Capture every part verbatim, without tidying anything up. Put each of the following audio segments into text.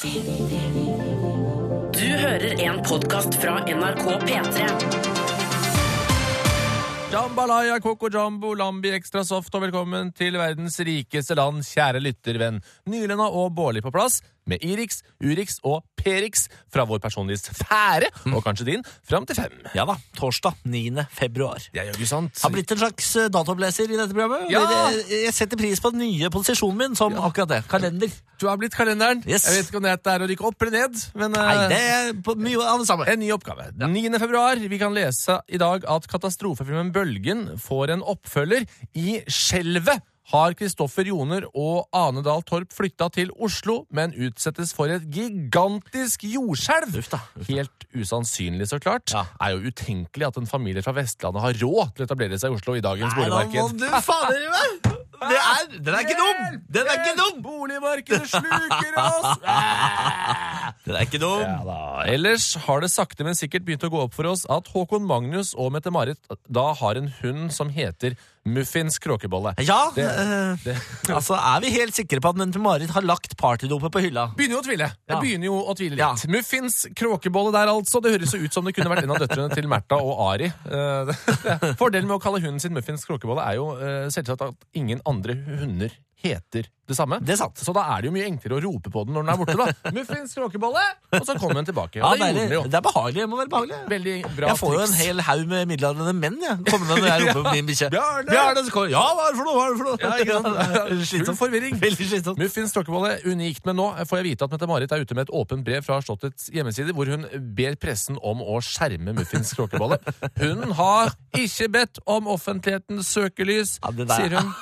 Du hører en podcast fra N R K P tre. Jambalaya, Coco Jumbo, Lambi Extra Soft, og velkommen til verdens rikeste land, kjære lyttervenn. Nylenda og Bårli på plass, med Irix, Urix og Perix fra vår personlige sfære, og kanskje din, frem til fem. Ja da, torsdag niende februar. Det er jo ikke sant. Har blitt en slags uh, datobleser i dette programmet. Ja! Jeg, jeg setter pris på den nye posisjonen min som Ja. akkurat det, kalender. Du har blitt kalenderen. Yes. Jeg vet ikke om det er å rykke opp eller ned, men uh, Nei, det er på mye av det samme. en ny oppgave. niende februar, vi kan lese i dag at katastrofefilmen Bølgen får en oppfølger. I Skjelvet har Kristoffer Joner og Ane Dahl Torp flyttet til Oslo, men utsettes for et gigantisk jordskjelv. Uff da, uff da. Helt usannsynlig, så klart. Ja. Er jo utenkelig at en familie fra Vestlandet har råd til å etablere seg i Oslo i dagens Nei, da må boligmarked. du fader i meg! Det er, den er ikke dum! Den er ikke dum! Boligmarkedet sluker oss! Den er ikke dum! Ja da. Ellers har det sakte, men sikkert begynt å gå opp for oss at Håkon Magnus og Mette-Marit da har en hund som heter Muffins Kråkebolle. Ja, Det- eh, det- altså er vi helt sikre på at Mette-Marit har lagt partydopet på hylla? Begynner jo å tvile. Jeg Ja. begynner jo å tvile Ja. litt. Muffins Kråkebolle der, altså. Det høres jo ut som det kunne vært en av døtrene til Märtha og Ari. Eh, det- Fordelen med å kalle hunden sin Muffins Kråkebolle er jo eh, selvsagt at ingen andre hunder heter det samme. Det er sant. Så da er det jo mye enklere å rope på den når den er borte, da. Muffins Kråkebolle! Og så kommer den tilbake. Ja, Og det det, gjorde den er, jo. det er behagelig, det må være behagelig. Veldig bra Jeg får jo en triks. hel haug med middelaldrende menn, jeg. Kommende når jeg roper på min bikkje. Bjarne! Bjarne, så kommer Ja, hva er det for noe? Hva er det for noe? Ja, ikke sant? Slitsomt. Full forvirring. Veldig slitsomt. Muffins Kråkebolle, unikt, men nå får jeg vite at Mette-Marit er ute med et åpent brev fra Slottets hjemmeside, hvor hun ber pressen om å skjerme Muffins Kråkebolle. Hun har ikke bedt om offentlighetens søkelys, Ja, det der- sier hun.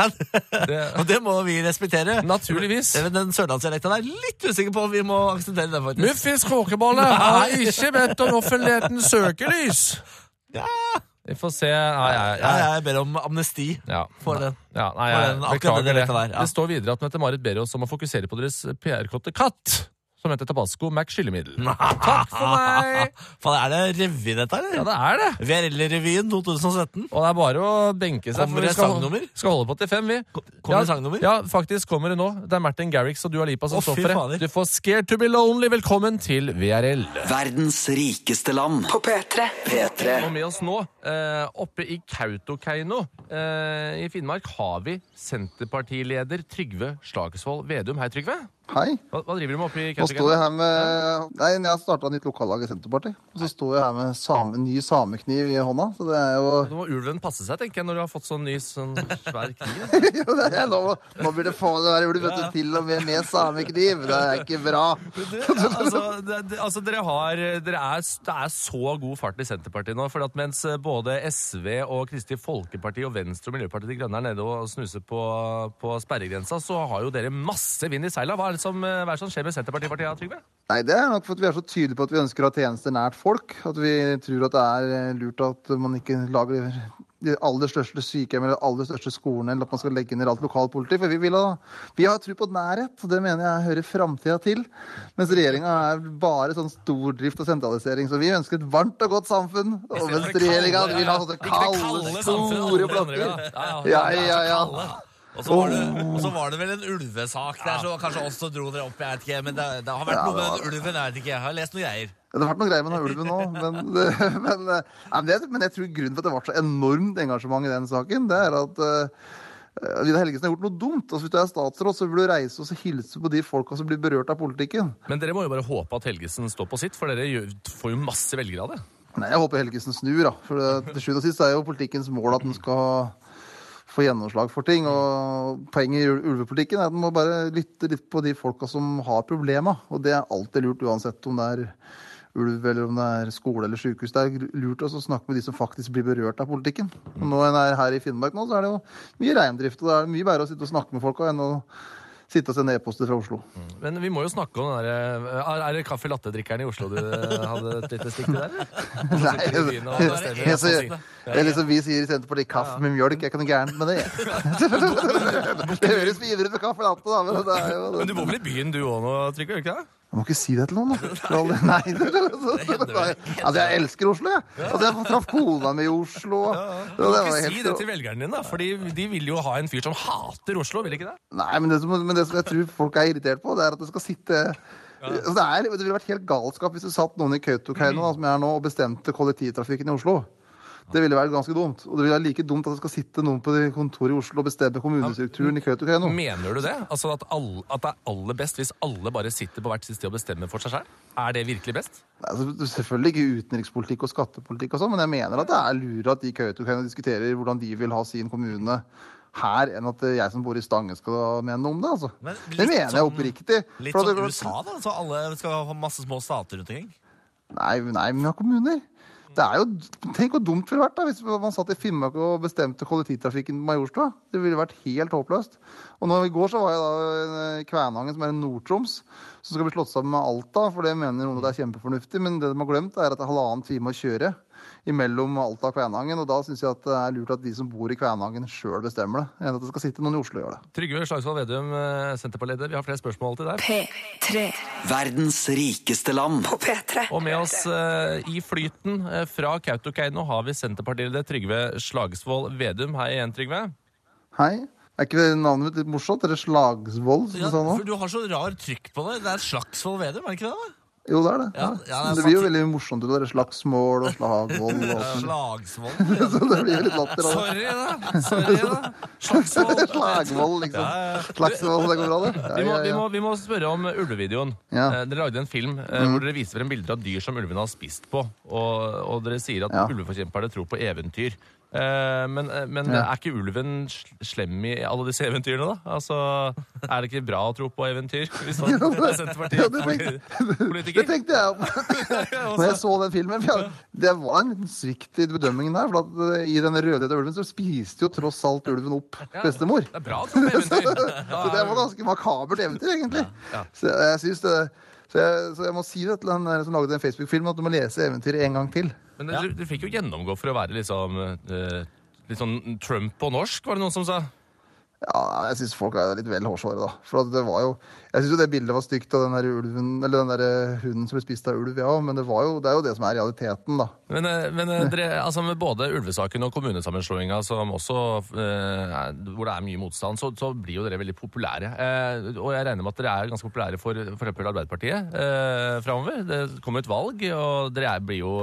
Og det må vi respektere. Naturligvis. Den sørlandsdialekten er litt usikker på om vi må akseptere den, faktisk. Muffins Kråkebolle har ikke bedt om offentlighetens søkelys. Ja, Vi får se. Nei, ja, ja, jeg ber om amnesti ja. for den. Ja, nei, For jeg den- akkurat beklager den det. dialekten der, ja. Det står videre at Mette-Marit ber oss om å fokusere på deres P R-kotte Katt, som heter Tabasco Mac Skyllemiddel. Takk for meg! Faen, er det revy dette, eller? Ja, det er det. V R L-revyen to tusen og sytten. Og det er bare å benke seg. Kommer for vi det skal, sangnummer? skal holde på til fem, vi. Kommer det ja, sangnummer? Ja, faktisk kommer det nå. Det er Martin Garrix og Dua Lipa som Å, står fy for det. fader. Du får Scared to be lonely. Velkommen til V R L. Verdens rikeste land. På P tre. P tre. Og med oss nå, eh, oppe i Kautokeino eh, i Finnmark, har vi Senterpartileder Trygve Slagsvold Vedum. Hei, Trygve. Hei. Hva, hva driver du med oppe i Nå står Kautokeino? jeg her med Nei, jeg har starta nytt lokallag i Senterpartiet. Og så står jeg her med same, ny samekniv i hånda. Så det er jo Nå må ulven passe seg, tenker jeg, når du har fått sånn ny, sånn svær kniv. Jo, det er, nå, nå blir det faen det være ulv, vet du, til og med med samekniv. Det er ikke bra. altså, det, det, altså dere har dere er, Det er så god fart i Senterpartiet nå, for at mens både S V og Kristelig Folkeparti og Venstre og Miljøpartiet De Grønne er nede og snuser på, på sperregrensa, så har jo dere masse vind i seila. Hva er det som, hva er det som skjer med Senterpartiet, Trygve? Nei, det er nok for at vi er så tydelige på at vi ønsker å ha tjenester nært folk. At vi tror at det er lurt at man ikke lager de aller største sykehjem eller aller største skolene, eller at man skal legge ned alt lokalpoliti. For vi vil ha, vi har tro på nærhet, og det mener jeg hører framtida til. Mens regjeringa er bare sånn stordrift og sentralisering. Så vi ønsker et varmt og godt samfunn. Og mens regjeringa vil ha sånne kalde, store blokker. Ja, ja, ja. Og så var, det, og så var det vel en ulvesak der, så kanskje oss som dro dere opp, jeg vet ikke. Men det, det har vært Ja, noe det med var den ulven, jeg vet ikke. Jeg har lest noen greier. Det har vært noe greier med den ulven nå, men, men, ja, men, det, men jeg tror grunnen for at det var så enormt engasjement i den saken, det er at uh, Vidar Helgesen har gjort noe dumt. Altså, hvis du er statsråd, så vil du reise og så hilse på de folka som blir berørt av politikken. Men dere må jo bare håpe at Helgesen står på sitt, for dere gjør, får jo masse velgere av det. Nei, jeg håper Helgesen snur, da. For det, til slutt og sist er jo politikkens mål at den skal få gjennomslag for ting. Og poenget i ulvepolitikken er at den må bare lytte litt på de folka som har problemer. Og det er alltid lurt, uansett om det er ulv, eller om det er skole eller sykehus. Det er lurt også å snakke med de som faktisk blir berørt av politikken. Og når en er her i Finnmark nå, så er det jo mye reindrift, og det er mye bedre å sitte og snakke med folka enn å sitte og sende e-poster fra Oslo. Men vi må jo snakke om den der, er det kaffe latte-drikkeren i Oslo du hadde et lite stikk til der? Nei, det, det, det, det er liksom vi sier i Senterpartiet, kaffe med mjølk, jeg kan jo gærent med det. Det høres videre ut med kaffe latte, da, men det er jo... Men du bor vel i byen du også nå, Trygve, gjør du ikke det? Jeg må ikke si det til noen, da. Nei, altså, jeg elsker Oslo, jeg. Altså, jeg traff kona mi i Oslo. Du må ikke si det til velgerne dine, da, fordi de vil jo ha en fyr som hater Oslo, vil ikke det? Nei, men det som, men det som jeg tror folk er irritert på, det er at det skal sitte Altså, det, er, det ville vært helt galskap hvis det satt noen i Kautokeino da, som jeg er nå, og bestemte kollektivtrafikken i Oslo. Det ville vært ganske dumt. Og det ville være like dumt at det skal sitte noen på kontoret i Oslo og bestemme kommunestrukturen i Kautokeino. Mener du det? Altså at, all, at det er aller best hvis alle bare sitter på hvert sitt sted og bestemmer for seg selv? Er det virkelig best? Altså, selvfølgelig ikke utenrikspolitikk og skattepolitikk og sånn, men jeg mener at det er lurere at de i Kautokeino diskuterer hvordan de vil ha sin kommune her, enn at jeg som bor i Stange skal mene noe om det, altså. Men det mener jeg sånn, oppriktig. Litt sånn U S A da, så alle skal ha masse små stater rundt omkring? Nei, nei, men vi har kommuner. Det er jo, tenk hvor dumt det ville vært da, hvis man satt i Finnmark og bestemte kollektivtrafikken på Majorstua. Det ville vært helt håpløst. Og nå i går så var jeg da i Kvænangen, som er i Nord-Troms, som skal bli slått sammen med Alta, for det mener noen at det er kjempefornuftig, men det de har glemt er at det er halvannen time å kjøre imellom Alta og Kvænangen, og da synes jeg at det er lurt at de som bor i Kvænangen selv bestemmer det, enn at det skal sitte noen i Oslo og gjøre det. Trygve Slagsvold Vedum, Senterpartileder, vi har flere spørsmål til deg. P tre. Verdens rikeste land. På P tre. Og med oss uh, i flyten uh, fra Kautokeino har vi Senterpartileder Trygve Slagsvold Vedum. Hei igjen, Trygve. Hei. Er ikke navnet mitt litt morsomt? Er det Slagsvold, som Ja, du sa nå? for du har så rar trykk på det. Det er Slagsvold Vedum, er det ikke det da? Jo, det er det. Ja, ja, det er det blir jo sant. veldig morsomt. Det er slagsmål og slagvold. Og sånn. Slagsvold. Så det blir jo litt latter. av det. Sorry da, sorry da. Slagsvold. Slagvold, liksom. Ja, ja. Slagsvold, det går bra, det. Ja, Vi må, ja, vi, ja. må, vi må spørre om ulvevideoen. Ja. Eh, dere lagde en film eh, hvor dere viser frem bilder av dyr som ulvene har spist på. Og, og dere sier at Ja. ulveforkjemperne tror på eventyr. Eh, men eh, men Ja. er ikke ulven sl- slem i alle disse eventyrene, da? Altså, er det ikke bra å tro på eventyr? Hvis man er Ja, det Senterpartiet-politiker? tenkte jeg på når jeg så den filmen. For jeg, det var en liten svikt i bedømmingen der. For at eh, i denne rødhette ulven så spiste jo tross alt ulven opp bestemor. Det er bra å tro på eventyr. Så det var ganske makabert eventyr, egentlig. Ja. Så jeg synes det så jeg, så jeg må si det til den der som lagde den Facebook-filmen, at du må lese eventyret en gang til. Men dere, dere fikk jo gjennomgå for å være liksom eh, litt sånn Trump på norsk, var det noen som sa? Ja, jeg synes folk er litt vel hårsåre da. For at det var jo, jeg synes jo det bildet var stygt av den der ulven, eller den der hunden som ble spist av ulv, ja, men det var jo, det er jo det som er realiteten da. Men, eh, men eh, dere, altså med både ulvesaken og kommunesammenslåinga, som også, eh, er- hvor det er mye motstand, så, så blir jo dere veldig populære. Eh, og jeg regner med at dere er ganske populære for, for eksempel Arbeiderpartiet eh, fremover. Det kommer et valg, og dere er, blir jo,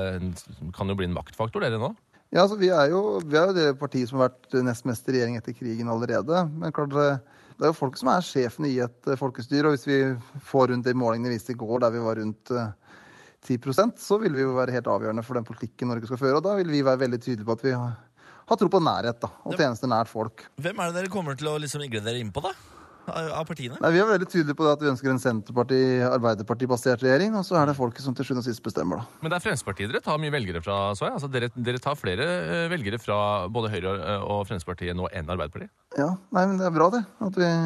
eh, kan jo bli en maktfaktor, dere nå. Ja, altså vi er jo, vi er jo det partiet som har vært nest mest regjering etter krigen allerede, men klart det det er jo folk som er sjefen i et eh, folkestyre, og hvis vi får rundt de målingene vi viste i går, der vi var rundt eh, ti prosent, så vil vi jo være helt avgjørende for den politikken Norge skal føre, og da vil vi være veldig tydelige på at vi har, har tro på nærhet da, og tjenester nært folk. Hvem er det dere kommer til å liksom igle dere inn på da? Av av partiene? Nei, vi er veldig tydelige på det at vi ønsker en Senterparti-Arbeiderparti-basert regjering, og så er det folket som til sjuende og sist bestemmer da. Men det er Fremskrittspartiet dere tar mye velgere fra, så jeg. Altså, dere, dere tar flere eh, velgere fra både Høyre og- og Fremskrittspartiet nå enn Arbeiderpartiet. Ja, nei, men det er bra det, at vi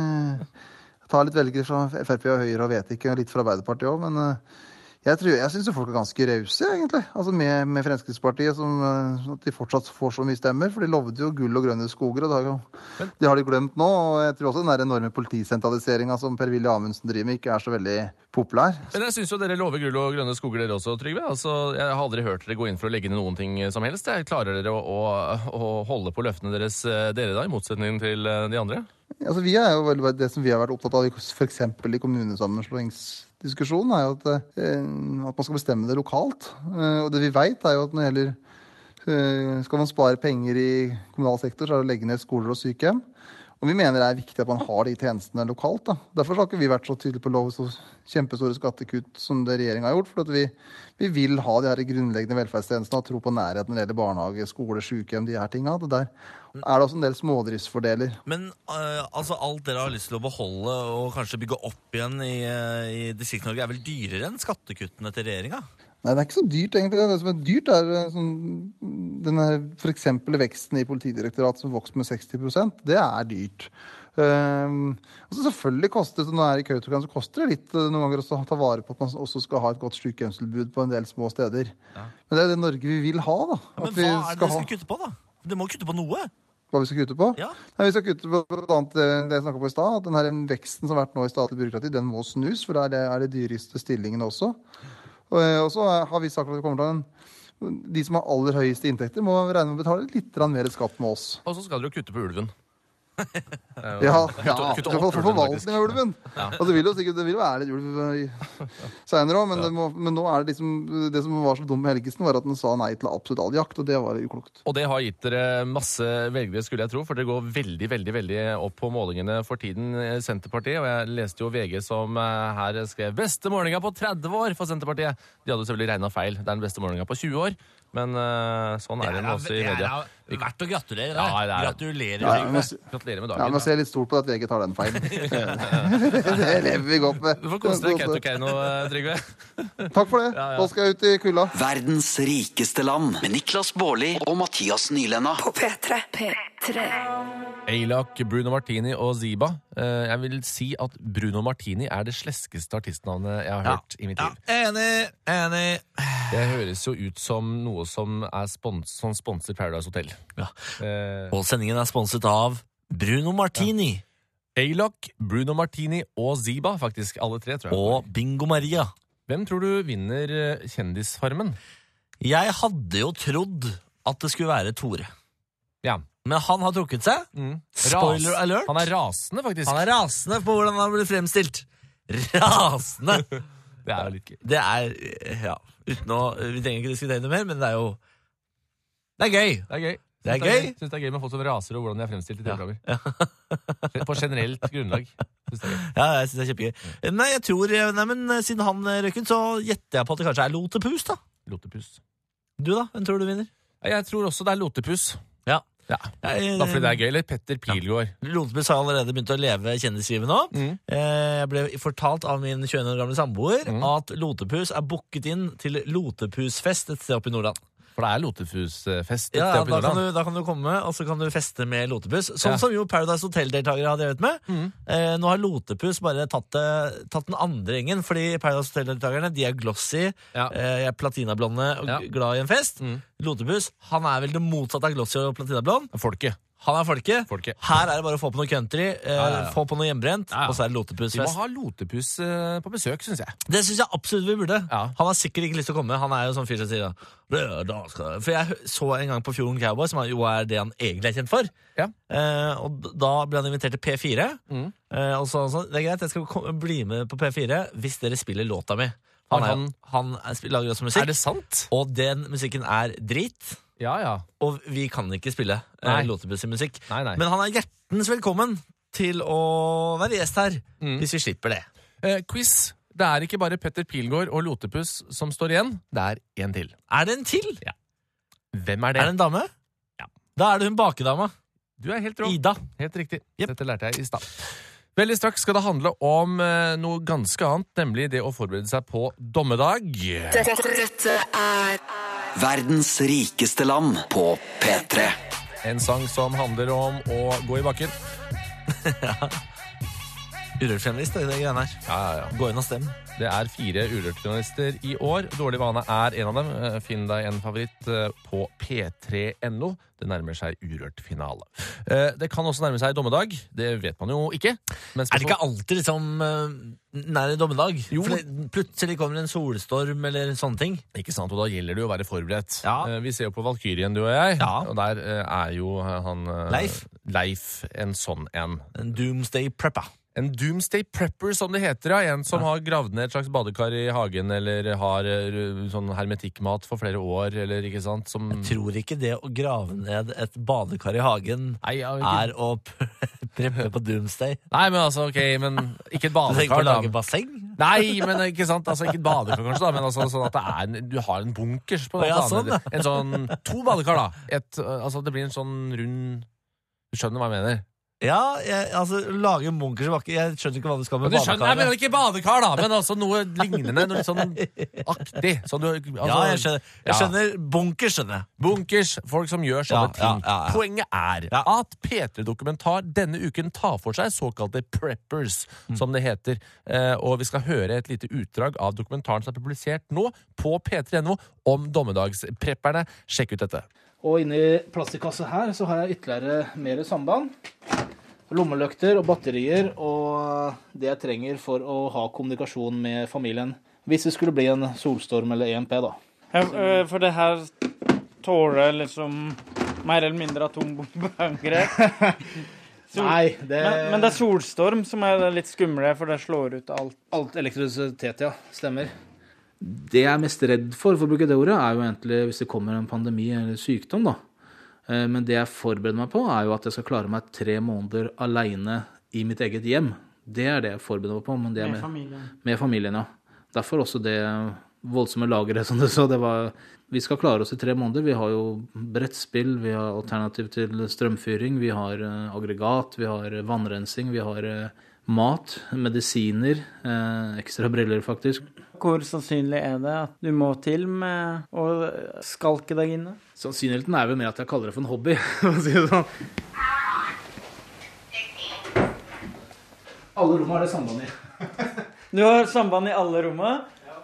tar litt velgere fra F R P og Høyre og vet ikke, og litt fra Arbeiderpartiet også, men eh, jeg, tror, jeg synes jo folk er ganske rause, egentlig, altså med, med Fremskrittspartiet, som, eh, at de fortsatt får så mye stemmer, for de lovde jo gull og grønne skoger, og det har, jo, det har de glemt nå, og jeg tror også den der enorme politisentraliseringen som Per-Willy Amundsen driver med, ikke er så veldig populær. Men jeg synes jo dere lover gull og grønne skoger dere også, Trygve. Altså, jeg har aldri hørt dere gå inn for å legge ned noen ting som helst. Jeg klarer dere å, å, å holde på løftene deres, eh, dere da, i motsetning til eh, de andre? Altså, vi er jo veldig, det som vi har vært opptatt av, for eksempel i kommunesammenslåingsdiskusjonen, er jo at, eh, at man skal bestemme det lokalt. Eh, og det vi vet er jo at når det gjelder, eh, skal man spare penger i kommunal sektor, så er det å legge ned skoler og sykehjem. Og vi mener det er viktig at man har de tjenestene lokalt. Da. Derfor har ikke vi vært så tydelige på å love så kjempestore skattekutt som det regjeringen har gjort, for at vi, vi vil ha de her grunnleggende velferdstjenestene og tro på nærheten når det gjelder barnehage, skole, sykehjem, de her tingene. Det der er det også en del smådriftsfordeler. Men øh, altså alt dere har lyst til å beholde og kanskje bygge opp igjen i, øh, i Distrikt-Norge er vel dyrere enn skattekuttene til regjeringa? Nei, det er ikke så dyrt egentlig. Det som er dyrt er eh, sånn, denne for eksempel veksten i Politidirektoratet som vokser med seksti prosent. Det er dyrt. Um, og så selvfølgelig koster det, når det er i Kautokeino, så koster det litt noen ganger også å ta vare på at man også skal ha et godt sykehjemstilbud på en del små steder. Ja. Men det er det Norge vi vil ha, da. Ja, men At vi hva er det skal dere ha- skal kutte på, da? Dere må kutte på noe. Hva vi skal kutte på? Ja. Nei, vi skal kutte på blant annet det jeg snakket på i stad, at den her veksten som har vært nå i statlig byråkrati, den må snus, for det er det, er det dyreste stillingen også. Og, og så har vi sagt at det kommer til en, de som har aller høyeste inntekter må regne med å betale litt grann mer skatt med oss. Og så skal dere jo kutte på ulven. Ja, ja, kutte for, opp for ulven, forvaltning av ulven. Og det vil jo sikkert det vil være litt ulv i- senere også, men, det må, men nå er det liksom det som var så dumt med Helgesen, var at den sa nei til absolutt all jakt, og det var uklokt. Og det har gitt dere masse velgere, skulle jeg tro, for det går veldig, veldig, veldig opp på målingene for tiden, Senterpartiet. Og jeg leste jo V G som eh, her skrev beste målinga på tretti år for Senterpartiet. De hadde jo selvfølgelig regnet feil. Det er den beste målinga på tjue år. Men uh, sånn er det nå også i media. Det er verdt å gratulere. Ja, det er- Gratulerer. Ja, Trygve. men, s- Gratulerer med ja, dagen. men se litt stort på at V G tar den feilen. Det lever vi godt med. Du får kose deg Kautokeino, Trygve. Takk for det. Ja, ja. Da skal jeg ut i kulda. Verdens rikeste land med Niklas Baarli og Mathias Nylenna. På P tre. P tre. Eilak, Bruno Martini og Ziba. Eh, jeg vil si at Bruno Martini er det sleskeste artistnavnet jeg har Ja. hørt i mitt Ja, liv. enig, enig. Det høres jo ut som noe som er spons som sponser Paradise Hotel. Ja. Eh, Og sendingen er sponset av Bruno Martini Eilak, Bruno Martini og Ziba, faktisk alle tre, tror jeg. og Bingo Maria. Hvem tror du vinner eh, Kjendisfarmen? Jeg hadde jo trodd at det skulle være Tore. Ja. Men han har trukket seg. Mm. Spoiler Ras- alert. Han er rasende, faktisk. Han er rasende på hvordan han blir fremstilt. Rasende! Det er jo litt gøy. Det er, ja, uten å, vi trenger ikke diskutere det mer, men det er jo, det er gøy. Det er gøy. Det er Syns gøy. Syns det er gøy med folk som raser og hvordan de er fremstilt i T V-programmer. På generelt grunnlag. Synes det er gøy. Ja, jeg synes det er kjempegøy. Nei, jeg tror, nei, men siden han røkken, så gjetter jeg på at det kanskje er Lotepus, da. Lotepus. Du da, hvem tror du vinner? Jeg tror også det er Lotepus. Ja. Ja. Jeg, Da fordi det er gøy, eller Petter Pilgaard. Lotepus har allerede begynt å leve kjendislivet nå. Mm. Eh, Jeg ble fortalt av min tjueen år gamle samboer Mm. at Lotepus er booket inn til Lotepusfest et sted oppe i Nordland. For det er Lotepusfest. et Ja, sted oppe i da kan, Nordland. du, da kan du komme, og så kan du feste med Lotepus. Sånn Ja. som jo Paradise Hotel-deltakere har drevet med. Mm. Eh, nå har Lotepus bare tatt, det- tatt den andre gjengen, fordi Paradise Hotel-deltakerne de er glossy, Ja. eh, er platinablonde og Ja. glad i en fest. Mm. Lotepus, han er vel det motsatte av glossy og platinablond. Folket. Han er folket. Folket. Her er det bare å få på noe country, eh, Ja, ja, ja. få på noe hjemmebrent, Ja, ja. og så er det Vi må Lotepusfest. ha Lotepus eh, på besøk, syns jeg. Det syns jeg absolutt vi burde. Ja. Han har sikkert ikke lyst til å komme. Han er jo sånn fyr som sier da, «Det- da skal jeg». For jeg så en gang på Fjorden Cowboy, som jo er det han egentlig er kjent for. Ja. Eh, og d- da ble han invitert til P fire. Mm. Eh, og så sånn, det er greit, jeg skal kom, bli med på P fire hvis dere spiller låta mi. Han, Har er, han- han er, sp- lager også musikk, Er det sant? og den musikken er drit. Ja, ja. Og vi kan ikke spille Nei. eh, Lotepus i musikk. Nei, nei. Men han er hjertens velkommen til å være gjest her, Mm. hvis vi slipper det. Eh, quiz. Det er ikke bare Petter Pilgaard og Lotepus som står igjen. Det er en til. Er det en til? Hvem er det? Er det en dame? Ja. Da er det hun bakedama. Du er helt rå. Ida. Helt riktig. Jep. Dette lærte jeg i stad. Veldig straks skal det handle om eh, noe ganske annet, nemlig det å forberede seg på dommedag. Dette, dette er Verdens rikeste land på P tre. En sang som handler om å gå i bakken. Urørt-finalist, det er det greiene her. Ja, ja, ja. Gå inn og stem. Det er fire Urørt-finalister i år. Dårlig vane er en av dem. Eh, Finn deg en favoritt eh, på p tre punktum no. Det nærmer seg Urørt-finale. Eh, Det kan også nærme seg dommedag. Det vet man jo ikke. Men Er det ikke alltid liksom uh, nær dommedag? Jo. For det, plutselig kommer en solstorm eller sånne ting. Ikke sant, og da gjelder det jo å være forberedt. Ja. Eh, Vi ser jo på Valkyrien, du og jeg. Ja. Og der eh, er jo han eh, Leif. Leif en sånn en. En doomsday prepper. En doomsday prepper, som det heter. Ja. En som har gravd ned et slags badekar i hagen, eller har eh, sånn hermetikkmat for flere år, eller ikke sant? Som Tror ikke det å grave ned et badekar i hagen Nei, ja, ikke... er å preppe på doomsday. Nei, men altså, ok, men ikke et Du tenker på badekar, å lage da. basseng? Nei, men ikke sant, altså ikke et badekar kanskje da, men altså sånn at det er, en- du har en bunkers på det. Å, ja, sånn, ja. En sånn, to badekar da. Et, øh, altså det blir en sånn rund, du skjønner hva jeg mener. Ja, jeg, altså lage en bunkers i bakken. Jeg skjønner ikke hva du skal med Men du skjønner, jeg mener badekaret. ikke badekar da, men altså noe lignende, noe litt sånn aktig. Sånn du, altså, Ja, jeg skjønner, jeg Ja. skjønner bunkers, skjønner jeg. Bunkers, folk som gjør sånne Ja, ja, ting. ja, ja. Poenget er Ja. at P tre Dokumentar denne uken tar for seg såkalte preppers, Mm. som det heter. Eh, og vi skal høre et lite utdrag av dokumentaren som er publisert nå på p tre punktum no om dommedagsprepperne. Sjekk ut dette. Og inni plastikkassa her så har jeg ytterligere mer samband. Lommeløkter og batterier og det jeg trenger for å ha kommunikasjon med familien. Hvis det skulle bli en solstorm eller E M P da. Ja, eh, for det her tåler liksom mer eller mindre atombombeangrep. Sol... Nei, det... Men, men det er solstorm som er litt skumle, for det slår ut alt. Alt elektrisitet, ja. Stemmer. Det jeg er mest redd for, for å bruke det ordet, er jo egentlig hvis det kommer en pandemi eller sykdom, da. Men det jeg forbereder meg på, er jo at jeg skal klare meg tre måneder alene i mitt eget hjem. Det er det jeg forbereder meg på. Men det er med, med familien. Med familien, ja. Derfor også det voldsomme lageret, som du sa. Det var, vi skal klare oss i tre måneder. Vi har jo brettspill, vi har alternativ til strømfyring, vi har aggregat, vi har vannrensing, vi har mat, medisiner, ekstra briller faktisk. Hvor sannsynlig er det at du må til med å skalke deg inne? Sannsynligheten er vel med at jeg kaller det for en hobby, for å si det sånn. Alle rommene har det samband i. Du har samband i alle rommene?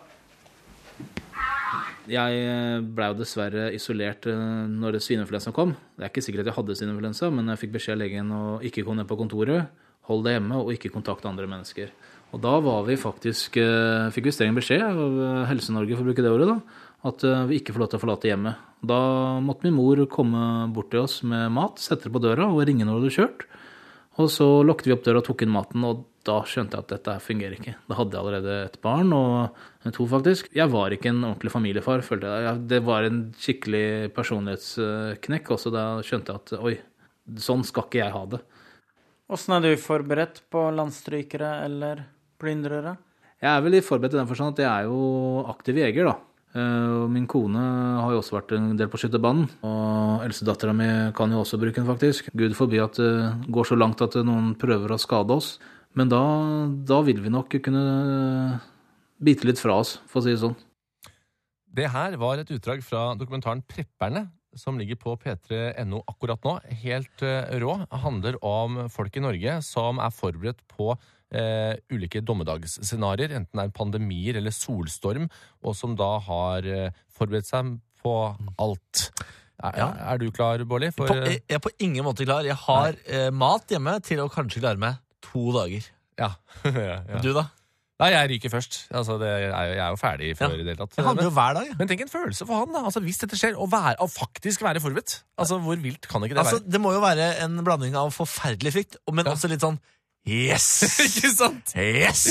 Jeg ble jo dessverre isolert når svineinfluensa kom. Det er ikke sikkert at jeg hadde svineinfluensa, men jeg fikk beskjed av legen å ikke komme ned på kontoret, hold deg hjemme og ikke kontakte andre mennesker. Og da var vi faktisk, fikk vi streng beskjed av Helse-Norge, for å bruke det ordet da, at vi ikke får lov til å forlate hjemmet. Da måtte min mor komme bort til oss med mat, sette det på døra og ringe når du hadde kjørt. Og så lukket vi opp døra og tok inn maten, og da skjønte jeg at dette fungerer ikke. Da hadde jeg allerede et barn, og to faktisk. Jeg var ikke en ordentlig familiefar, følte jeg. Det var en skikkelig personlighetsknekk også. Da skjønte jeg at, oi, sånn skal ikke jeg ha det. Hvordan er du forberedt på landstrykere eller plyndrere? Jeg er vel forberedt i den forstand at jeg er jo aktiv jeger, da. Min kone har jo også vært en del på skytterbanen, og eldstedatteren min kan jo også bruke den faktisk. Gud forbi at det går så langt at noen prøver å skade oss. Men da, da vil vi nok kunne bite litt fra oss, for å si det sånn. Det her var et utdrag fra dokumentaren Prepperne, som ligger på P tre punktum N O akkurat nå. Helt rå. Handler om folk i Norge som er forberedt på eh, ulike dommedagsscenarier, enten det er pandemier eller solstorm, og som da har eh, forberedt seg på alt. Er, ja. er du klar, Bårli? For... Jeg er på ingen måte klar. Jeg har eh, mat hjemme til å kanskje klare meg to dager. Ja. ja, ja. Du da? Nei, jeg ryker først. Altså, det er, jeg er jo ferdig før ja. I det hele tatt. Det handler jo hver dag. Ja. Men tenk en følelse for han da. Altså, hvis dette skjer, å, være, å faktisk være forberedt. Altså, hvor vilt kan ikke det altså, være? Det må jo være en blanding av forferdelig frykt, men ja. Også litt sånn yes! Ikke sant? Yes!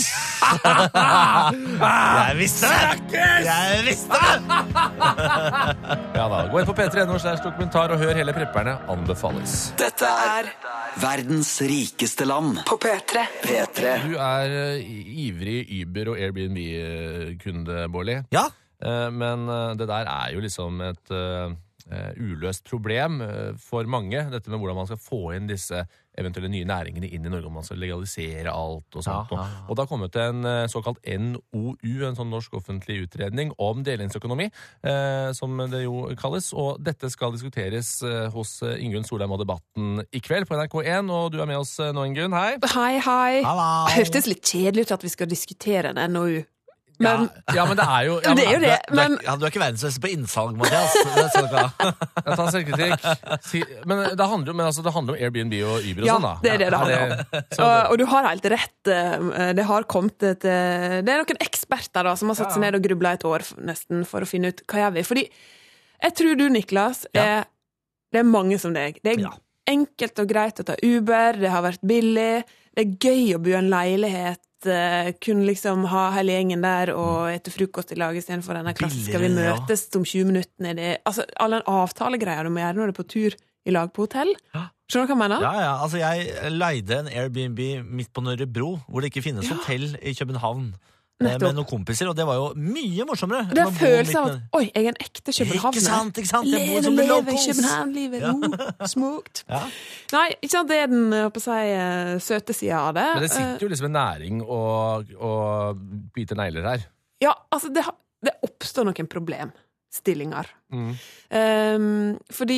Jeg visste det! Jeg visste det! Ja da, gå inn på P tre punktum N O slash dokumentar og hør hele Prepperne anbefales. Dette er verdens rikeste land på P tre. P tre. Du er ivrig Uber- og Airbnb-kunde, Bårli. Ja. Men det der er jo liksom et uløst problem for mange, dette med hvordan man skal få inn disse eventuelle nye næringene inn i Norge, om man skal legalisere alt og sånt. Ja, ja, ja. Og da kom det til en såkalt N O U, en sånn norsk offentlig utredning om delingsøkonomi, eh, som det jo kalles, og dette skal diskuteres eh, hos Ingunn Solheim og Debatten i kveld på N R K én, og du er med oss nå, Ingunn. Hei! Hei, hei! Hallo. Det hørtes litt kjedelig ut at vi skal diskutere en N O U. Men, ja, ja, men det er jo ja, det er jo det, du, men... du, er, ja, du er ikke verdensmester på innsalg, Mathias. Det er sånn da. Jeg tar selvkritikk. Si, men det handler jo men altså, det handler om Airbnb og Uber og ja, sånn, da. Ja, det er det det handler om. Og, og du har helt rett. Det har kommet et... Det er noen eksperter da, som har satt seg ned og grublet et år nesten for å finne ut hva gjør vi. Fordi jeg tror du, Niklas, er, det er mange som deg. Det er ja. Enkelt og greit å ta Uber, det har vært billig, det er gøy å bo i en leilighet, kunne liksom ha hele gjengen der og ete frokost i lag i stedet for denne klassiske skal vi møtes om tjue minutter nede. Altså, alle den avtalegreier du må gjøre når du er på tur i lag på hotell. Skjønner du hva jeg mener? Ja, ja. Altså, jeg leide en Airbnb midt på Nørrebro, hvor det ikke finnes ja. Hotell i København. Nettopp. Med noen kompiser, og det var jo mye morsommere. Det er følelsen av at, oi, jeg er en ekte københavner. Ikke sant, ikke sant? Leve, leve i København, livet, oh, smukt. Ja. Nei, ikke sant, det er den, på å si, søte siden av det. Men det sitter jo liksom en næring og, og biter negler her. Ja, altså, det, det oppstår noen problemstillinger. Mm. Um, fordi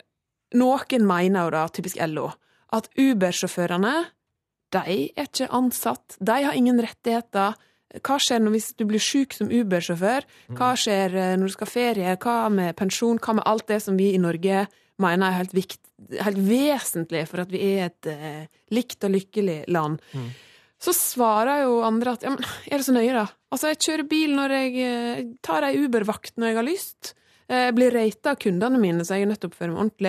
noen mener jo da, typisk L O, at Uber-sjåførene, de er ikke ansatt, de har ingen rettigheter. Hva skjer når hvis du blir syk som Uber-sjåfør? Hva skjer når du skal ferie? Hva med pensjon? Hva med alt det som vi i Norge mener er helt, vikt, helt vesentlig for at vi er et uh, likt og lykkelig land? Mm. Så svarer jo andre at, ja, men er det så nøye da? Altså, jeg kjører bil når jeg uh, tar en Uber-vakt når jeg har lyst. Jeg uh, blir ratet av kundene mine, så jeg er nødt til å oppføre meg ordentlig.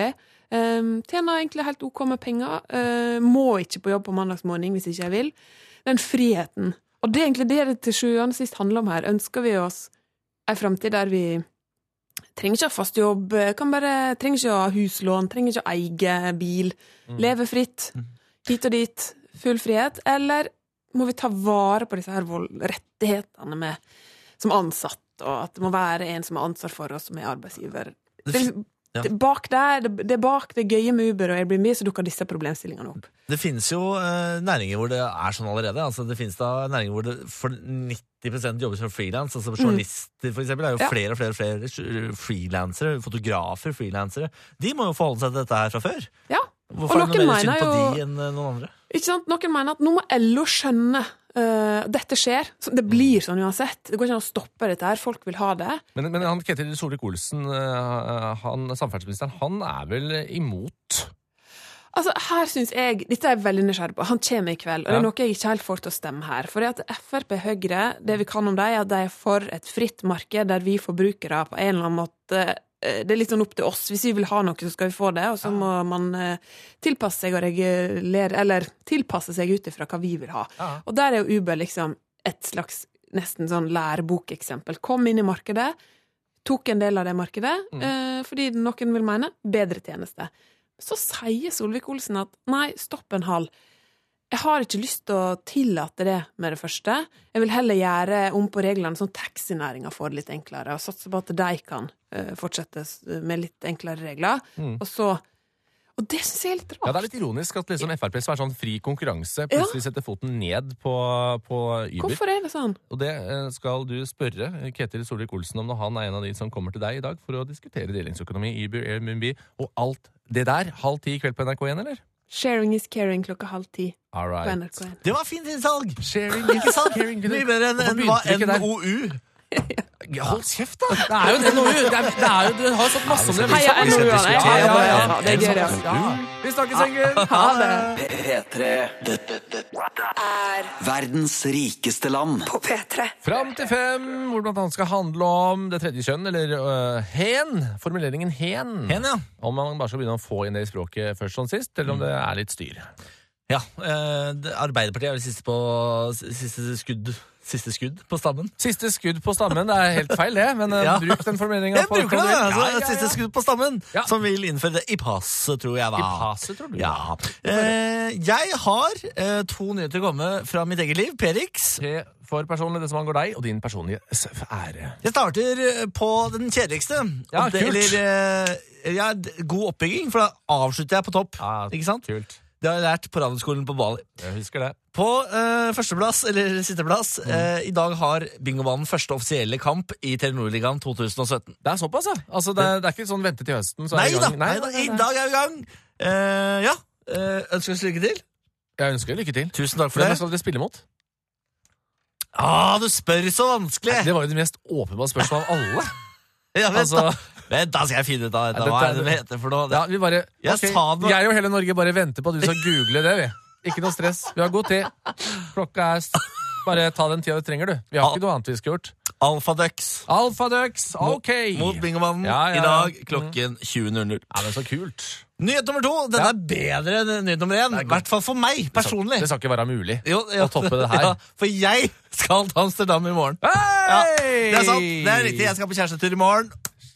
Um, tjener egentlig helt ok med penger. Uh, må ikke på jobb på mandagsmorgen hvis ikke jeg vil. Den friheten. Og det er egentlig det det til sjuende og sist handler om her. Ønsker vi oss en fremtid der vi trenger ikke ha fast jobb, kan bare, trenger ikke ha huslån, trenger ikke ha eie bil, mm. leve fritt, hit og dit, full frihet, eller må vi ta vare på disse her rettighetene med, som ansatt, og at det må være en som er ansvar for oss som er arbeidsgiver. Det er liksom, ja. det, bak der, det, det er bak det gøye med Uber og Airbnb, så dukker disse problemstillingene opp. Det finnes jo uh, næringer hvor det er sånn allerede. Altså, det finnes da næringer hvor det for nitti prosent jobbes som freelance. Altså, journalister for eksempel er jo ja. flere og flere, og flere freelancere, fotografer, freelancere. De må jo forholde seg til dette her fra før. Ja. Hvorfor er det noe mer synd på de enn noen andre? Ikke sant? Noen mener at nå må L O skjønne uh, dette skjer. Det blir sånn uansett. Det går ikke an å stoppe dette her. Folk vil ha det. Men, men han Ketil Solvik-Olsen, uh, han, samferdselsministeren, han er vel imot? Altså, her synes jeg, dette er jeg veldig nysgjerrig på, han kommer i kveld, og det er noe jeg ikke helt får til å stemme her. For det at F R P Høyre, det vi kan om dem, er at de er for et fritt marked der vi forbrukere på en eller annen måte, det er litt sånn opp til oss. Hvis vi vil ha noe, så skal vi få det, og så må man tilpasse seg og regulere, eller tilpasse seg ut ifra hva vi vil ha. Og der er jo Uber liksom et slags nesten sånn lærebok-eksempel. Kom inn i markedet, tok en del av det markedet, mm. fordi noen vil mene bedre tjeneste. Så sier Solvik-Olsen at nei, stopp en halv. Jeg har ikke lyst til å tillate det med det første. Jeg vil heller gjøre om på reglene sånn taxinæringen får det litt enklere, og satse på at de kan uh, fortsette med litt enklere regler. Mm. Og så Og det synes jeg er litt rart. Ja, det er litt ironisk at liksom F R P som er sånn fri konkurranse plutselig setter foten ned på, på Uber. Hvorfor er det sånn? Og det skal du spørre Ketil Solvik-Olsen om når han er en av de som kommer til deg i dag for å diskutere delingsøkonomi, Uber, Airbnb og alt det der. Halv ti i kveld på N R K én, eller? Sharing is caring klokka halv ti right. på N R K én. Det var fint innsalg! Sharing is caring. Mye bedre enn N O U. Ja, hold kjeft da! Det er jo en N O U! Det, er, det, er jo, det har fått masse om det. Heia N O U-ene! Ja, ja, ja, ja. Det er gøy, ja. ja. Vi snakkes, Engel! Ha det! P tre. Dette, dette er verdens rikeste land. På P tre. Fram til fem, hvor blant annet skal handle om det tredje kjønn, eller uh, hen. Formuleringen hen. Hen, ja. Om man bare skal begynne å få inn det i språket først sånn sist, eller om det er litt styr. Ja, uh, Arbeiderpartiet er vel siste på siste skudd. Siste skudd på stammen. Siste skudd på stammen, det er helt feil det, men uh, ja. bruk den formuleringen. Jeg bruker det, altså, ja, ja, ja. Siste skudd på stammen, ja. som vil innføre det i passet, tror jeg da. I passet, tror du? Ja. Uh, jeg har uh, to nyheter å komme fra mitt eget liv, Perix. For personlig det som angår deg, og din personlige ære. Jeg starter på den kjedeligste. Ja, det, kult. Eller, uh, ja, god oppbygging, for da avslutter jeg på topp. Ja, ikke sant? Kult. Det har jeg lært på radioskolen på Bali. Jeg husker det. På uh, førsteplass, eller sisteplass, mm. uh, i dag har Bingobanen første offisielle kamp i Telenor-ligaen to tusen og sytten. Det er såpass, ja. Altså, det, det er ikke sånn vente til høsten, så er nei, i gang. Da, nei, nei da, i dag er vi i gang. Uh, ja, uh, ønsker du lykke til? Jeg ønsker lykke til. Tusen takk for det. Hvem skal dere spille mot? Ah, du spør så vanskelig. Det var jo det mest åpenbare spørsmålet av alle. Ja, vent altså, da. Vent, da skal jeg finne ut av det. Hva er det det heter for noe? Ja, vi bare, jeg, okay, det... jeg og hele Norge bare venter på at du skal google det, vi. Ikke noe stress. Vi har god tid. Klokka er... Bare ta den tida du trenger, du. Vi har Al ikke noe annet vi skal gjort. Alfadux. Alfadux, ok. Mot, mot Bingomannen ja, ja, ja. I dag klokken mm. tjue null null. Ja, men så kult. Nyhet nummer to. Den ja. er bedre enn nyhet nummer én. I hvert fall for meg, personlig. Det skal, det skal ikke være mulig jo, jo, å toppe det her. Ja, for jeg skal til Amsterdam i morgen. Hey! Ja, det er sant. Det er riktig. Jeg skal på kjærestetur i morgen.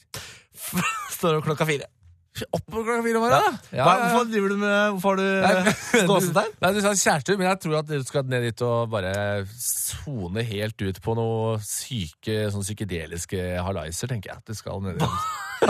Står opp klokka fire. Opp på klokka fire var det, da? Ja, ja, ja. Hvorfor driver du med Hvorfor har du gåset der? Nei, du sa kjærester, men jeg tror at du skal ned dit og bare sone helt ut på noe syke, sånn psykedeliske halaiser, tenker jeg. At det skal ned dit.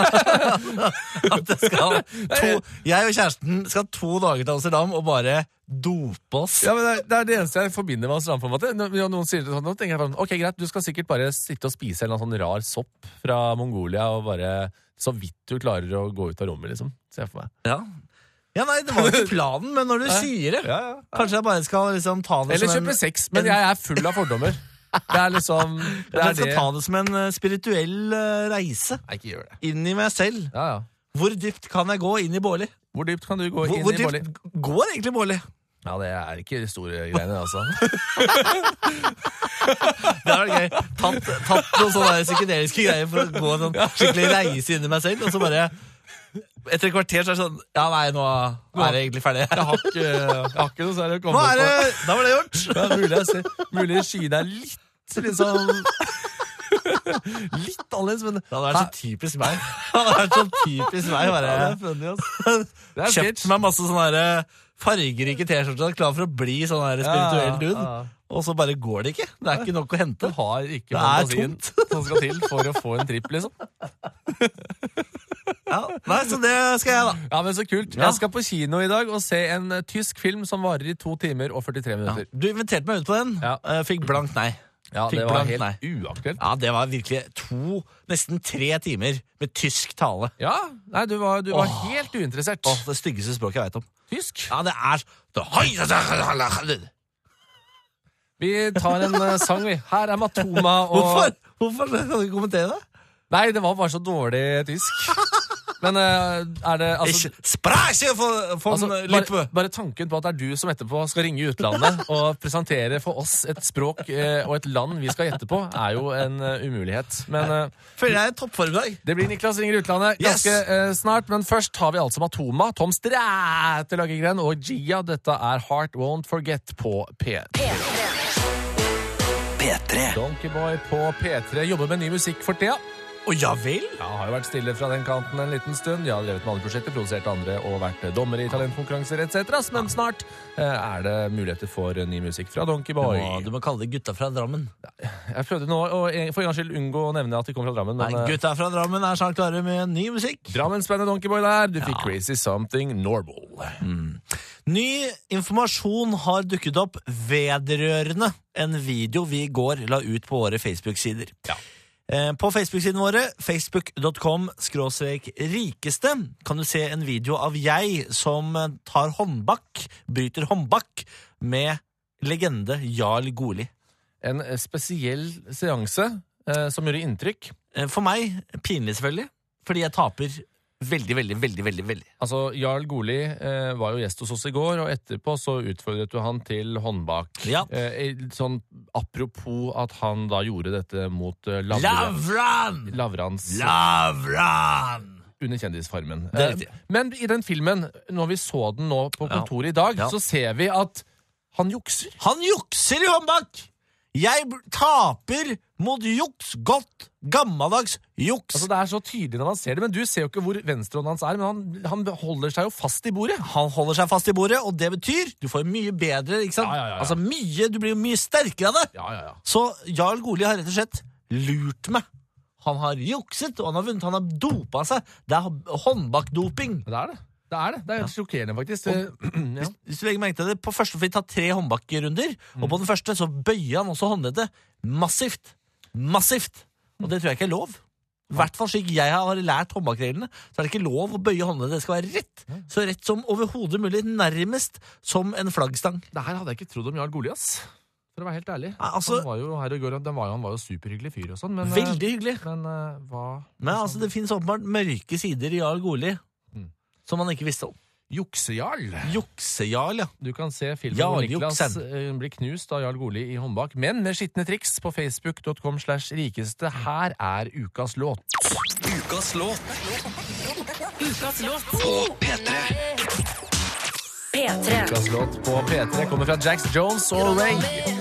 At det skal to, jeg og kjæresten skal to dager til Amsterdam og bare dope oss. Ja, men det er, det er det eneste jeg forbinder med Amsterdam, på en måte. Når noen sier det sånn, nå tenker jeg ok, greit, du skal sikkert bare sitte og spise en sånn rar sopp fra Mongolia og bare så vidt du klarer å gå ut av rommet, liksom. Se for meg. Ja. Ja, nei, det var ikke planen, men når du sier det, ja, ja, ja. Kanskje jeg bare skal liksom ta det eller som en... Eller kjøpe sex, men jeg er full av fordommer. Det er liksom... Det er jeg skal det. ta det som en spirituell reise. Nei, ikke gjør det. Inn i meg selv. Ja, ja. Hvor dypt kan jeg gå inn i Bårli? Hvor dypt kan du gå hvor, inn hvor i Bårli? Hvor dypt går egentlig Bårli? Ja, det er ikke de store greiene, altså. Det er gøy. Tatt, tatt noen sånne psykedeliske greier for å gå en sånn skikkelig reise inn i meg selv, og så bare Etter et kvarter så er det sånn Ja, nei, nå er det egentlig ferdig. Jeg har ikke, jeg har ikke noe særlig å Nå komme er det på. Da var det gjort. Det er mulig, jeg ser, mulig skyene er litt, litt sånn litt annerledes, men Det hadde vært så typisk meg. Det hadde vært så typisk meg. Bare. Ja, det er funny, altså. Det er Kjøpt meg masse sånne her fargerike T-skjorter, klar for å bli sånn her spirituell dude. Ja, ja. Og så bare går det ikke. Det er ikke nok å hente. Du har ikke Det er fantasien tomt. som skal til for å få en tripp, liksom. Ja, nei, så det skal jeg, da. Ja, men så kult. Ja. Jeg skal på kino i dag og se en eh, tysk film som varer i to timer og førtitre Ja. minutter. Du inviterte meg ut på den. Ja. Eh, Fikk blankt nei. Ja, Fikk det var blankt helt nei. uaktuelt. Ja, det var virkelig to, nesten tre timer med tysk tale. Ja, nei, du var, du var Åh. helt uinteressert. Åh, det styggeste språket jeg vet om. Tysk? Ja, det er det... Vi tar en eh, sang, vi. Her er Matoma og Hvorfor? Hvorfor kan du ikke kommentere det? Nei, det var bare så dårlig tysk. Men eh, er det altså, Ikke Sprache for, for altså, lippe. bare, bare tanken på at det er du som etterpå skal ringe i utlandet og presentere for oss et språk eh, og et land vi skal gjette på, er jo en eh, umulighet. Men eh, Føler jeg er i toppform i dag. det blir Niklas ringer i utlandet ganske Yes. eh, snart. Men først har vi altså Matoma, Tom Stræte Lagergren og Gia. Dette er Heart Won't Forget på P tre. P tre. Donkeyboy på P tre jobber med ny musikk for tida. Å, ja vel? Ja, har jo vært stille fra den kanten en liten stund. De har drevet med andre prosjekter, produsert andre og vært dommere i talentkonkurranser et cetera. Men snart eh, er det muligheter for ny musikk fra Donkeyboy. Å, du må kalle det gutta fra Drammen. Jeg prøvde nå å eh, for en gangs skyld unngå å nevne at de kommer fra Drammen. Nei, Men eh, gutta fra Drammen er snart klare med ny musikk. Drammensbandet Donkeyboy der. Du fikk Crazy Something Normal. Ny informasjon har dukket opp vedrørende en video vi i går la ut på våre Facebook-sider. Ja. Eh, På Facebook-siden våre, facebook dot com skråstrek rikeste, kan du se en video av jeg som tar håndbak, bryter håndbak, med legende Jarl Goli. En eh, spesiell seanse eh, som gjorde inntrykk. Eh, For meg, pinlig selvfølgelig, fordi jeg taper veldig, veldig, veldig, veldig, veldig. Altså, Jarl Goli eh, var jo gjest hos oss i går, og etterpå så utfordret du han til håndbak. Ja. Eh, sånn apropos at han da gjorde dette mot eh, Lavre, Lavran! Lavrans Lavran! under Kjendisfarmen. Det er Eh, riktig. men i den filmen, når vi så den nå på Ja. kontoret i dag, Ja. så ser vi at han jukser. Han jukser i håndbak! Jeg b- taper mot juks. Godt, gammeldags juks. Altså, det er så tydelig når man ser det, men du ser jo ikke hvor venstrehånden hans er, men han, han holder seg jo fast i bordet. Han holder seg fast i bordet, og det betyr du får mye bedre, ikke sant? Ja, ja, ja, ja. Altså mye, du blir jo mye sterkere av det. Ja, ja, ja. Så Jarl Goli har rett og slett lurt meg. Han har jukset, og han har vunnet, han har dopa seg. Det er håndbakdoping. Det er det. Det er det. Det er helt sjokkerende, faktisk. Det- ja. Hvis du legger merke til det, på første får vi ta tre håndbakkerunder, og på den første så bøyer han også håndleddet massivt. Massivt. Og det tror jeg ikke er lov. I hvert fall slik jeg har lært håndbakreglene, så er det ikke lov å bøye håndleddet. Det skal være rett. Så rett som overhodet mulig, nærmest som en flaggstang. Det her hadde jeg ikke trodd om Jarl Goli, ass. For å være helt ærlig. Nei, altså- han var jo her i går, den var jo, han var jo superhyggelig fyr og sånn, men, Veldig hyggelig. eh, men eh, hva Men altså, det finnes åpenbart mørke sider i Jarl Goli Mm. som man ikke visste om. Juksejarl. Juksejarl, ja. Du kan se filmen Jarl hvor Niklas Juksen. eh, blir knust av Jarl Goli i håndbak, men med skitne triks på facebook dot com slash rikeste. Her er ukas låt. Ukas låt Ukas låt på P tre. P tre. Ukas låt på P tre kommer fra Jax Jones og Ray.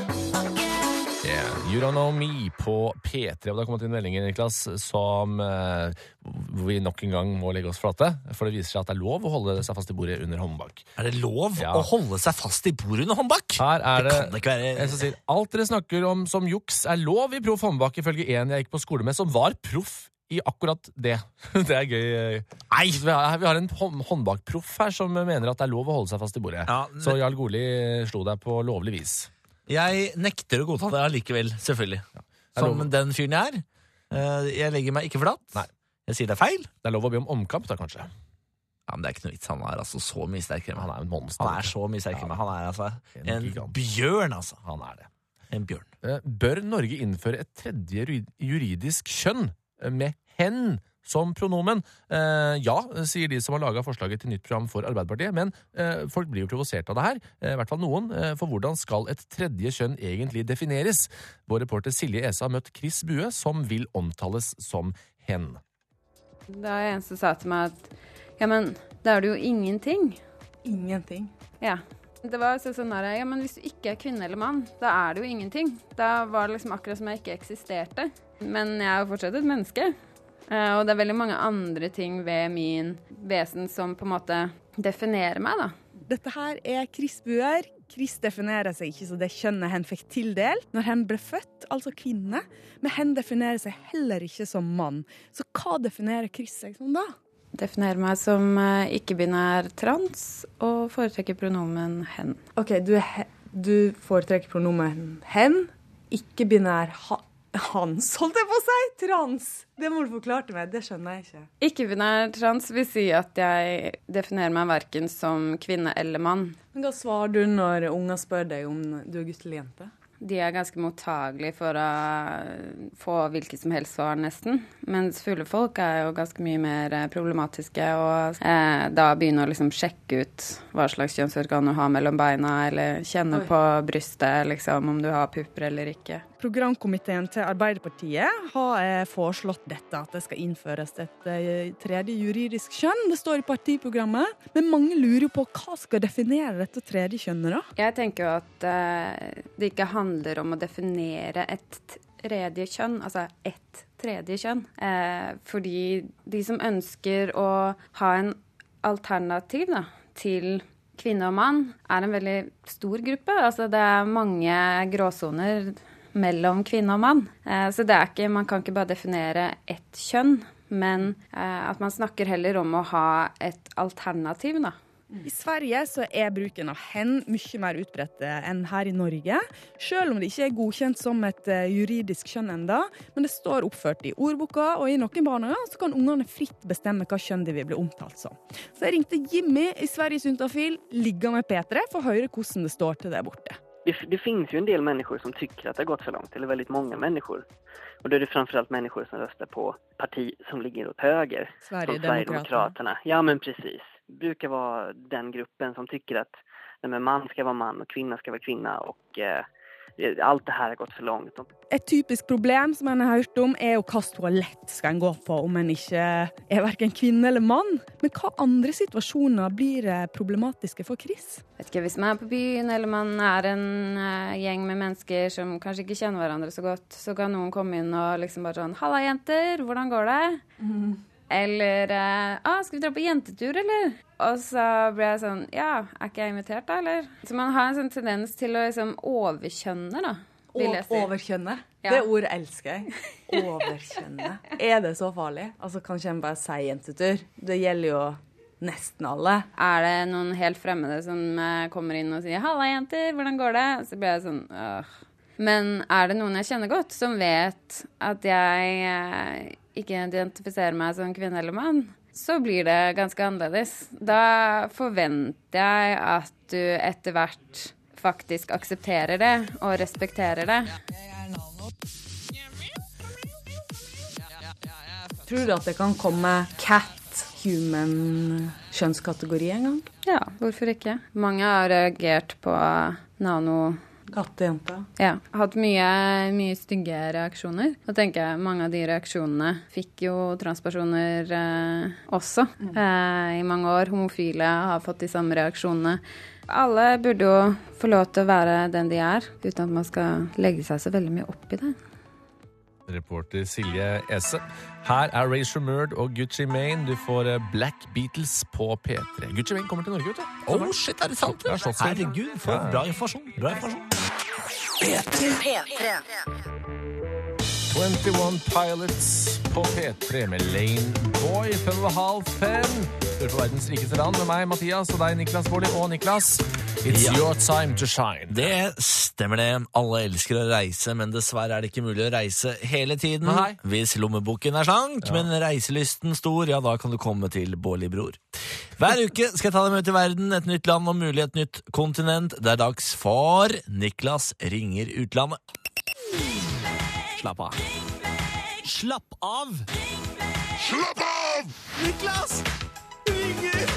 Yeah, You Don't Know Me på P tre. Og det har kommet inn meldinger, Niklas, som eh, hvor vi nok en gang må legge oss flate. For det viser seg at det er lov å holde seg fast i bordet under håndbak. Er det lov Ja. å holde seg fast i bordet under håndbak? Her er det, Det kan det ikke være. jeg som sier, alt dere snakker om som juks er lov i proff håndbak, ifølge en jeg gikk på skole med, som var proff i akkurat det. Det er gøy. Nei! Vi har, vi har en hånd- håndbakproff her som mener at det er lov å holde seg fast i bordet. Ja, Så Jarl Goli slo deg på lovlig vis. Jeg nekter å godta det allikevel, selvfølgelig. er lov. Som den fyren jeg er. Eh, Jeg legger meg ikke flat. Nei. Jeg sier det er feil. Det er lov å be om omkamp, da, kanskje. Ja, men det er ikke noe vits. Han er altså så mye sterkere enn Han meg. er en monster. Han er så mye sterkere enn meg. Han er altså En en gigant. bjørn, altså. Han er det. En bjørn. Eh, Bør Norge innføre et tredje ru- juridisk kjønn eh, med hen som pronomen? Eh, ja, sier de som har laget forslaget til nytt program for Arbeiderpartiet, men eh, folk blir jo provosert av det her, eh, i hvert fall noen, eh, for hvordan skal et tredje kjønn egentlig defineres? Vår reporter Silje Esa har møtt Chris Bue, som vil omtales som hen. Da eneste sa til meg at Ja, men da er det jo ingenting. Ingenting? Ja. Det var så sånn der, ja, men hvis du ikke er kvinne eller mann, da er det jo ingenting. Da var det liksom akkurat som jeg ikke eksisterte. Men jeg er jo fortsatt et menneske. Uh, og det er veldig mange andre ting ved min vesen som på en måte definerer meg, da. Dette her er Chris Buer. Chris definerer seg ikke som det kjønnet hen fikk tildelt når hen ble født, altså kvinne. Men hen definerer seg heller ikke som mann. Så hva definerer Chris seg som da? Definerer meg som uh, ikke-binær trans og foretrekker pronomen hen. Ok, du, er he- du foretrekker pronomen hen, ikke-binær ha- hans, holdt jeg på å si, trans. Det må du forklare til meg, det skjønner jeg ikke. Ikke-binær trans vil si at jeg definerer meg hverken som kvinne eller mann. Men hva svarer du når unger spør deg om du er gutt eller jente? De er ganske mottagelige for å få hvilket som helst svar nesten. Mens fulle folk er jo ganske mye mer problematiske og eh, da begynner å liksom sjekke ut hva slags kjønnsorgan du har mellom beina, eller kjenne Oi. På brystet liksom, om du har pupper eller ikke. Programkomiteen til Arbeiderpartiet har eh, foreslått dette, at det skal innføres et eh, tredje juridisk kjønn. Det står i partiprogrammet, men mange lurer på hva skal definere dette tredje kjønnet da? Jeg tenker jo at eh, det ikke handler om å definere et tredje kjønn, altså et tredje kjønn. Eh, fordi de som ønsker å ha en alternativ da, til kvinne og mann, er en veldig stor gruppe. Altså det er mange gråsoner mellom kvinne og mann. Eh, så det er ikke, man kan ikke bare definere ett kjønn, men eh, at man snakker heller om å ha et alternativ da. I Sverige så er bruken av hen mye mer utbredt enn her i Norge, selv om det ikke er godkjent som et juridisk kjønn enda, men det står oppført i ordboka, og i noen barnehager så kan ungene fritt bestemme hva kjønn de vil bli omtalt som. Så jeg ringte Jimmy i Sveriges Juntafil, ligger med Petre, for å høre hvordan det står til der borte. Det, det finns ju en del människor som tycker att det har gått för långt, eller väldigt många människor. Och då är det framförallt människor som röstar på parti som ligger åt höger. Som Sverigedemokraterna. Ja, men precis. Det brukar vara den gruppen som tycker att nej, men man ska vara man och kvinna ska vara kvinna. Och eh, alt det her har gått for langt. Et typisk problem som jeg har hørt om er jo hva toalett skal en gå på om en ikke er hverken kvinne eller mann. Men hva andre situasjoner blir problematiske for Chris? Jeg vet ikke, hvis man er på byen eller man er en uh, gjeng med mennesker som kanskje ikke kjenner hverandre så godt, så kan noen komme inn og liksom bare sånn, «Halla jenter, hvordan går det?» Mm. Eller, ah, skal vi dra på jentetur, eller? Og så blir jeg sånn, ja, er ikke jeg invitert da, eller? Så man har en sånn tendens til å liksom overkjønne, da, vil jeg si. Overkjønne? Ja. Det ordet elsker jeg. Overkjønne. Er det så farlig? Altså, kanskje en bare sier jentetur? Det gjelder jo nesten alle. Er det noen helt fremmede som kommer inn og sier, «Halla jenter, hvordan går det?» Så blir jeg sånn, åh. Men er det noen jeg kjenner godt som vet at jeg ikke identifiserer meg som kvinne eller mann, så blir det ganske annerledes. Da forventer jeg at du etter hvert faktisk aksepterer det og respekterer det. Tror du at det kan komme cat human kjønnskategori en gang? Ja, hvorfor ikke? Mange har reagert på nano kattejente. Ja, hatt mye, mye stygge reaksjoner. Da tenker jeg mange av de reaksjonene fikk jo transpersoner eh, også. Mm. Eh, I mange år homofile har fått de samme reaksjonene. Alle burde jo få lov til å være den de er, uten at man skal legge seg så veldig mye opp i det. Reporter Silje Ese. Her er Ray Shremmurd og Gucci Mane. Du får Black Beatles på P tre. Gucci Mane kommer til Norge, vet du. Oh shit, er det sant? Ja, herregud, for ja. Bra informasjon. Bra informasjon. P tre. P tre. tjueén Pilots på P tre med Lane Boy. Fem og halv fem. Hører på verdens rikeste land med meg, Mathias, og deg, Niklas Baarli. Og Niklas, it's ja. Your time to shine. Det stemmer det. Alle elsker å reise, men dessverre er det ikke mulig å reise hele tiden. Nei. Hvis lommeboken er slank, ja. Men reiselysten stor, ja, da kan du komme til Baarli Bror. Hver uke skal jeg ta deg med til verden, et nytt land og mulig et nytt kontinent. Det er dags for Niklas ringer utlandet. Slapp av. Slapp av! Slapp av! Niklas ringer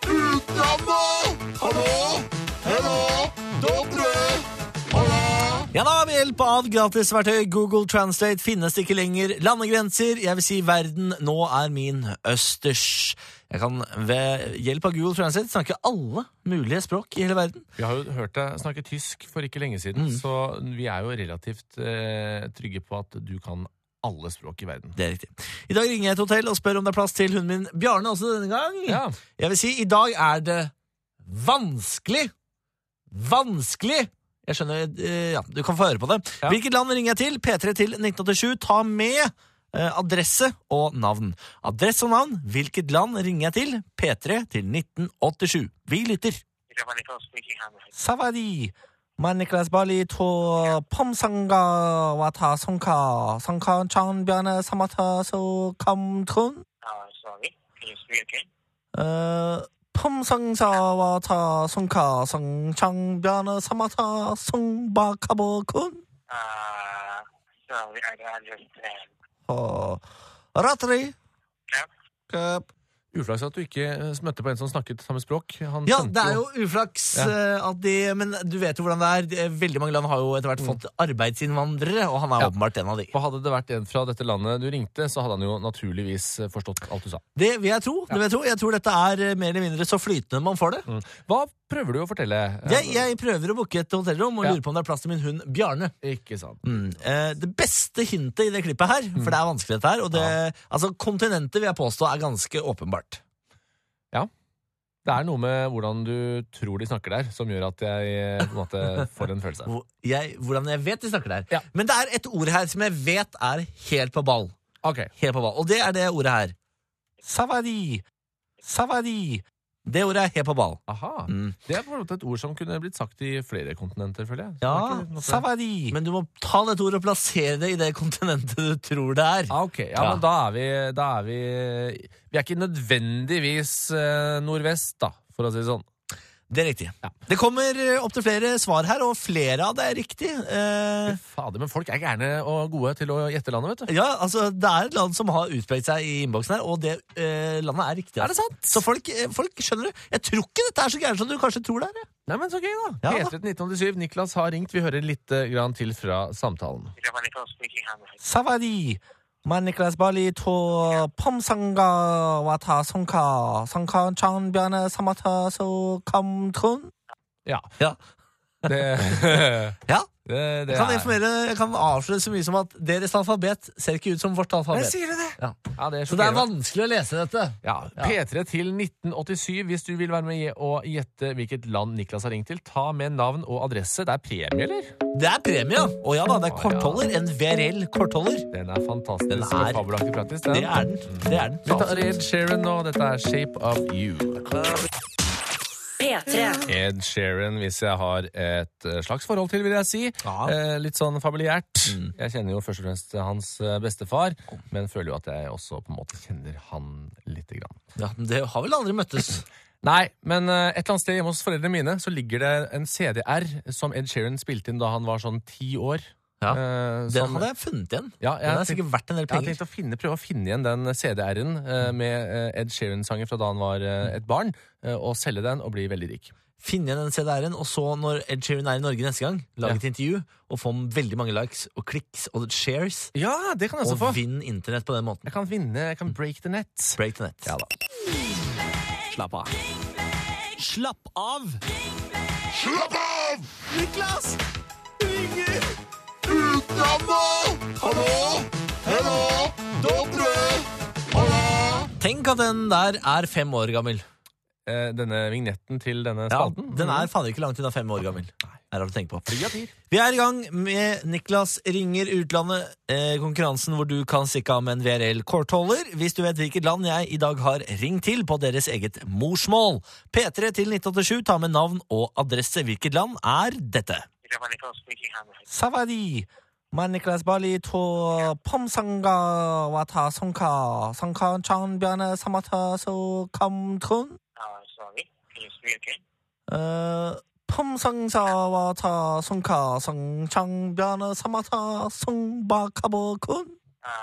utlandet! Hallo? Hallo? Dobre? Hallo? Ja da, ved hjelp av gratisverktøy Google Translate finnes det ikke lenger landegrenser. Jeg vil si verden nå er min østers. Jeg kan ved hjelp av Google Translate snakke alle mulige språk i hele verden. Vi har jo hørt deg snakke tysk for ikke lenge siden, mm. så vi er jo relativt eh, trygge på at du kan alle språk i verden. Det er riktig. I dag ringer jeg et hotell og spør om det er plass til hunden min Bjarne også denne gang. Ja. Jeg vil si, i dag er det vanskelig. Vanskelig! Jeg skjønner, ja, du kan få høre på det. Ja. Hvilket land ringer jeg til? P tre til nitten åttisju. Ta med eh, adresse og navn. Adresse og navn. Hvilket land ringer jeg til? P tre til nitten åttisju. Vi lytter. Savadi. Maniklas Bali to Pomsanga Wata Sonka Sonka Chan Bjarne Samata So Kam Trun. Sorry, can you speak again? Uh, 펌상사와타 송카 성창 변화 사마타 송바카보군. Uh, sorry, I don't understand. 어, 라트리. Yep. Yep. Uflaks at du ikke møtte på en som snakket samme språk. Han ja, det er jo uflaks ja. at de, men du vet jo hvordan det er. Veldig mange land har jo etter hvert fått arbeidsinnvandrere, og han er ja. åpenbart en av de. Og hadde det vært en fra dette landet du ringte, så hadde han jo naturligvis forstått alt du sa. Det vil jeg tro. Det vil jeg, tro. jeg tror dette er mer eller mindre så flytende man får det. Mm. Hva prøver du å fortelle? Jeg, jeg prøver å booke et hotellrom og ja. lurer på om det er plass til min hund Bjarne. Ikke sant. Mm. Eh, det beste hintet i det klippet her, for det er vanskelig dette her, og det, ja. altså kontinentet vil jeg påstå er ganske åpenbart. Ja, det er noe med hvordan du tror de snakker der, som gjør at jeg på en måte får en følelse. Jeg, hvordan jeg vet de snakker der. Ja. Men det er et ord her som jeg vet er helt på ball. Ok. Helt på ball. Og det er det ordet her. Savadi. Savadi. Det ordet er helt på ball. Aha. Mm. Det er på en måte et ord som kunne blitt sagt i flere kontinenter, føler jeg. Ja, savadi. Men du må ta dette ordet og plassere det i det kontinentet du tror det er. Ah, ok, ja, ja. Men da er vi, da er vi Vi er ikke nødvendigvis eh, nordvest, da, for å si det sånn. Det er riktig. Ja. Det kommer opp til flere svar her, og flere av det er riktig. Eh... Fader, men folk er gærne og gode til å gjette landet, vet du. Ja, altså, det er et land som har utpreget seg i innboksen her, og det eh, landet er riktig. Er det sant? Så folk, folk skjønner det. Jeg tror ikke dette er så gærent som du kanskje tror det er. Nei, men så gøy da. Ja, P tre til nitten åttisju, Niklas har ringt. Vi hører litt grann til fra samtalen. Savadi. Maniklas Bali to Pomsanga Wata Sonka Sonka Chan Bjarne Samata So Kam Trun. Ja. Ja. Det, ja. Det, det jeg, kan er... informere, jeg kan avsløre så mye som at deres alfabet ser ikke ut som vårt alfabet. Jeg sier det. Ja. Ja, det så det er vanskelig å lese dette. Ja, P tre til nitten åttisju. Hvis du vil være med og gjette hvilket land Niklas har ringt til, ta med navn og adresse. Det er premie, eller? Det er premie, og ja da, det er kortholder. En V R L-kortholder. Den er fantastisk. Den er, fabelaktig praktisk, den. Det er den. Det er den. Dette er Ed Sheeran, og dette er Shape of You. P tre. Ed Sheeran, hvis jeg har et slags forhold til, vil jeg si. Ja. Eh, litt sånn familiært. Mm. Jeg kjenner jo først og fremst hans bestefar, men føler jo at jeg også på en måte kjenner han litt grann. Ja, det har vel aldri møttes. Nei, men et eller annet sted hjemme hos foreldrene mine så ligger det en C D R som Ed Sheeran spilte inn da han var sånn ti år. Ja, eh, den som, hadde jeg funnet igjen. Ja, jeg den har sikkert vært en del penger. Jeg har tenkt å finne, prøve å finne igjen den C D R-en eh, med Ed Sheeran-sanger fra da han var eh, et barn, eh, og selge den og bli veldig rik. Finne igjen den C D R-en, og så når Ed Sheeran er i Norge neste gang, lage et ja. intervju og få veldig mange likes og kliks og shares. Ja, det kan jeg også og få. Og vinn internett på den måten. Jeg kan vinne, jeg kan break the net. Break the net. Ja da. Slapp av. Slapp av! Slapp av! Niklas! Ringer! Utlandet! Hallo! Hallo! Dobre! Hallo! Tenk at den der er fem år gammel. Eh, denne vignetten til denne spalten? Ja, den er faen ikke langt unna fem år gammel. Nei. Her har du tenkt på. Friatir. Vi er i gang med Niklas ringer utlandet, eh, konkurransen hvor du kan stikke av med en V R L-kortholder. Hvis du vet hvilket land jeg i dag har ringt til på deres eget morsmål. P tre til nitten åttisju, ta med navn og adresse. Hvilket land er dette? Savadi. Maniklas Bali to Pomsanga Wata Sonka Sonka Chan Bjarne Samata So Kam Trun. Sorry, can you speak again? Uh, 펌상사와타 송카 성창 변화 사마타 송바카보군.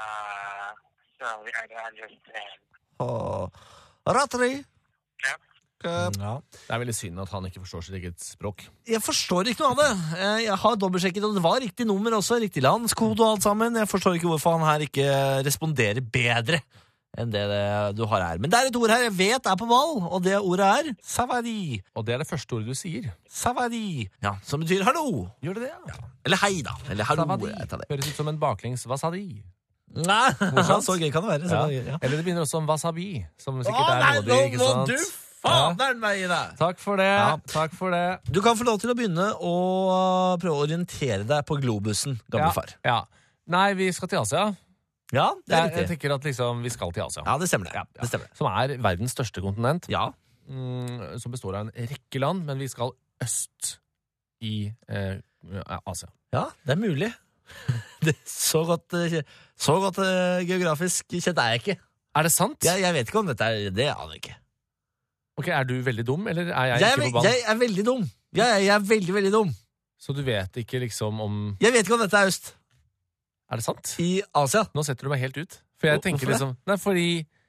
Uh, sorry, I don't understand. 어, 라트리. Yep. Ja. Det er veldig synd at han ikke forstår sitt eget språk. Jeg forstår ikke noe av det. Jeg har dobbeltsjekket, og det var riktig nummer også, riktig landskode og alt sammen. Jeg forstår ikke hvorfor han her ikke responderer bedre enn det du har her. Men det er et ord her jeg vet er på ball, og det ordet er savadi. Og det er det første ordet du sier. Savadi. Ja, som betyr hallo. Gjør det det? Ja. Eller hei da. Eller hallo. Savadi. Høres ut som en baklengs wasadi. Nei, så gøy kan det være. Så ja. ja. Eller det begynner også som wasabi, som sikkert Å, er nei, rådig, ikke sant? Du faderen meg i det. Takk for det, ja. takk for det. Du kan få lov til å begynne å prøve å orientere deg på globusen, gamle ja. far. Ja. Nei, vi skal til Asia. Ja, det er jeg, riktig. Jeg tenker at liksom, vi skal til Asia. Ja, det stemmer det. Ja, ja. det stemmer det. Som er verdens største kontinent. Ja. Mm, som består av en rekke land, men vi skal øst i eh, Asia. Ja, det er mulig. Det er så godt, så godt uh, geografisk kjent er jeg ikke. Er det sant? Jeg, jeg vet ikke om dette er det, aner jeg ikke. Ok, er du veldig dum, eller er jeg, jeg ikke er, på banen? Jeg er veldig dum. Jeg, jeg er veldig, veldig dum. Så du vet ikke liksom om... Jeg vet ikke om dette er øst. Er det sant? I Asia. Nå setter du meg helt ut. For jeg tenker Hvorfor liksom... Nei, fordi...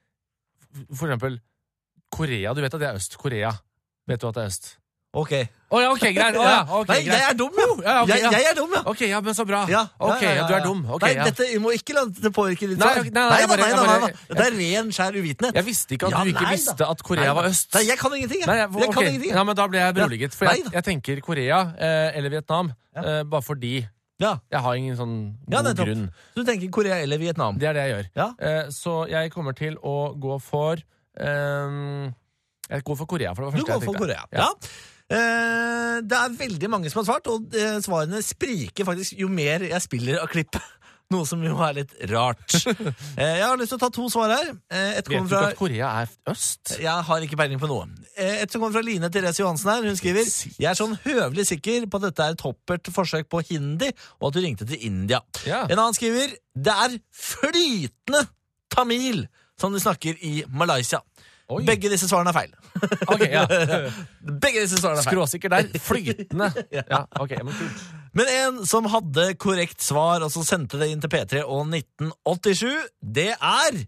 For eksempel, Korea, du vet at det er øst. Korea. Vet du at det er øst? Ok. Å oh, ja, ok, greit. Oh, ja, okay, Nei, greit. jeg er dum, jo. Ja, okay, jeg, ja. jeg er dum, ja. Ok, ja, men så bra. Ja, ok, ja, ja, ja. du er dum. Okay, nei, ja. dette jeg må ikke la det påvirke ditt nei, svar. nei, nei, nei, nei, nei, nei, nei, nei. Det er ren, skjær uvitenhet. Jeg visste ikke at ja, du ikke nei, visste at Korea nei, var øst. Nei, jeg kan ingenting. Jeg, nei, jeg, jeg okay. kan ingenting. Ja, men da ble jeg beroliget. For ja. jeg, jeg tenker Korea eh, eller Vietnam, ja. eh, bare fordi ja. jeg har ingen sånn ja, god grunn. Så du tenker Korea eller Vietnam? Det er det jeg gjør. Ja. Eh, så jeg kommer til å gå for eh, Jeg går for Korea, for det var første du går jeg tenkte. For Korea. Ja. ja. Eh, det er veldig mange som har svart, og eh, svarene spriker faktisk jo mer jeg spiller av klippet. Noe som jo er litt rart. eh, jeg har lyst til å ta to svar her. Eh, et Vet du fra... ikke at Korea er øst? Jeg har ikke peiling på noe. Eh, et som kommer fra Line Therese Johansen her. Hun skriver Jeg er sånn høvelig sikker på at dette er et toppert forsøk på hindi, og at du ringte til India. Ja. En annen skriver Det er flytende tamil som de snakker i Malaysia. Oi. Begge disse svarene er feil. Ok, ja. Begge disse svarene er feil. Skråsikker der. Flytende. Ja, ok, men kult. Men en som hadde korrekt svar, og så sendte det inn til P tre og nitten åttisju, det er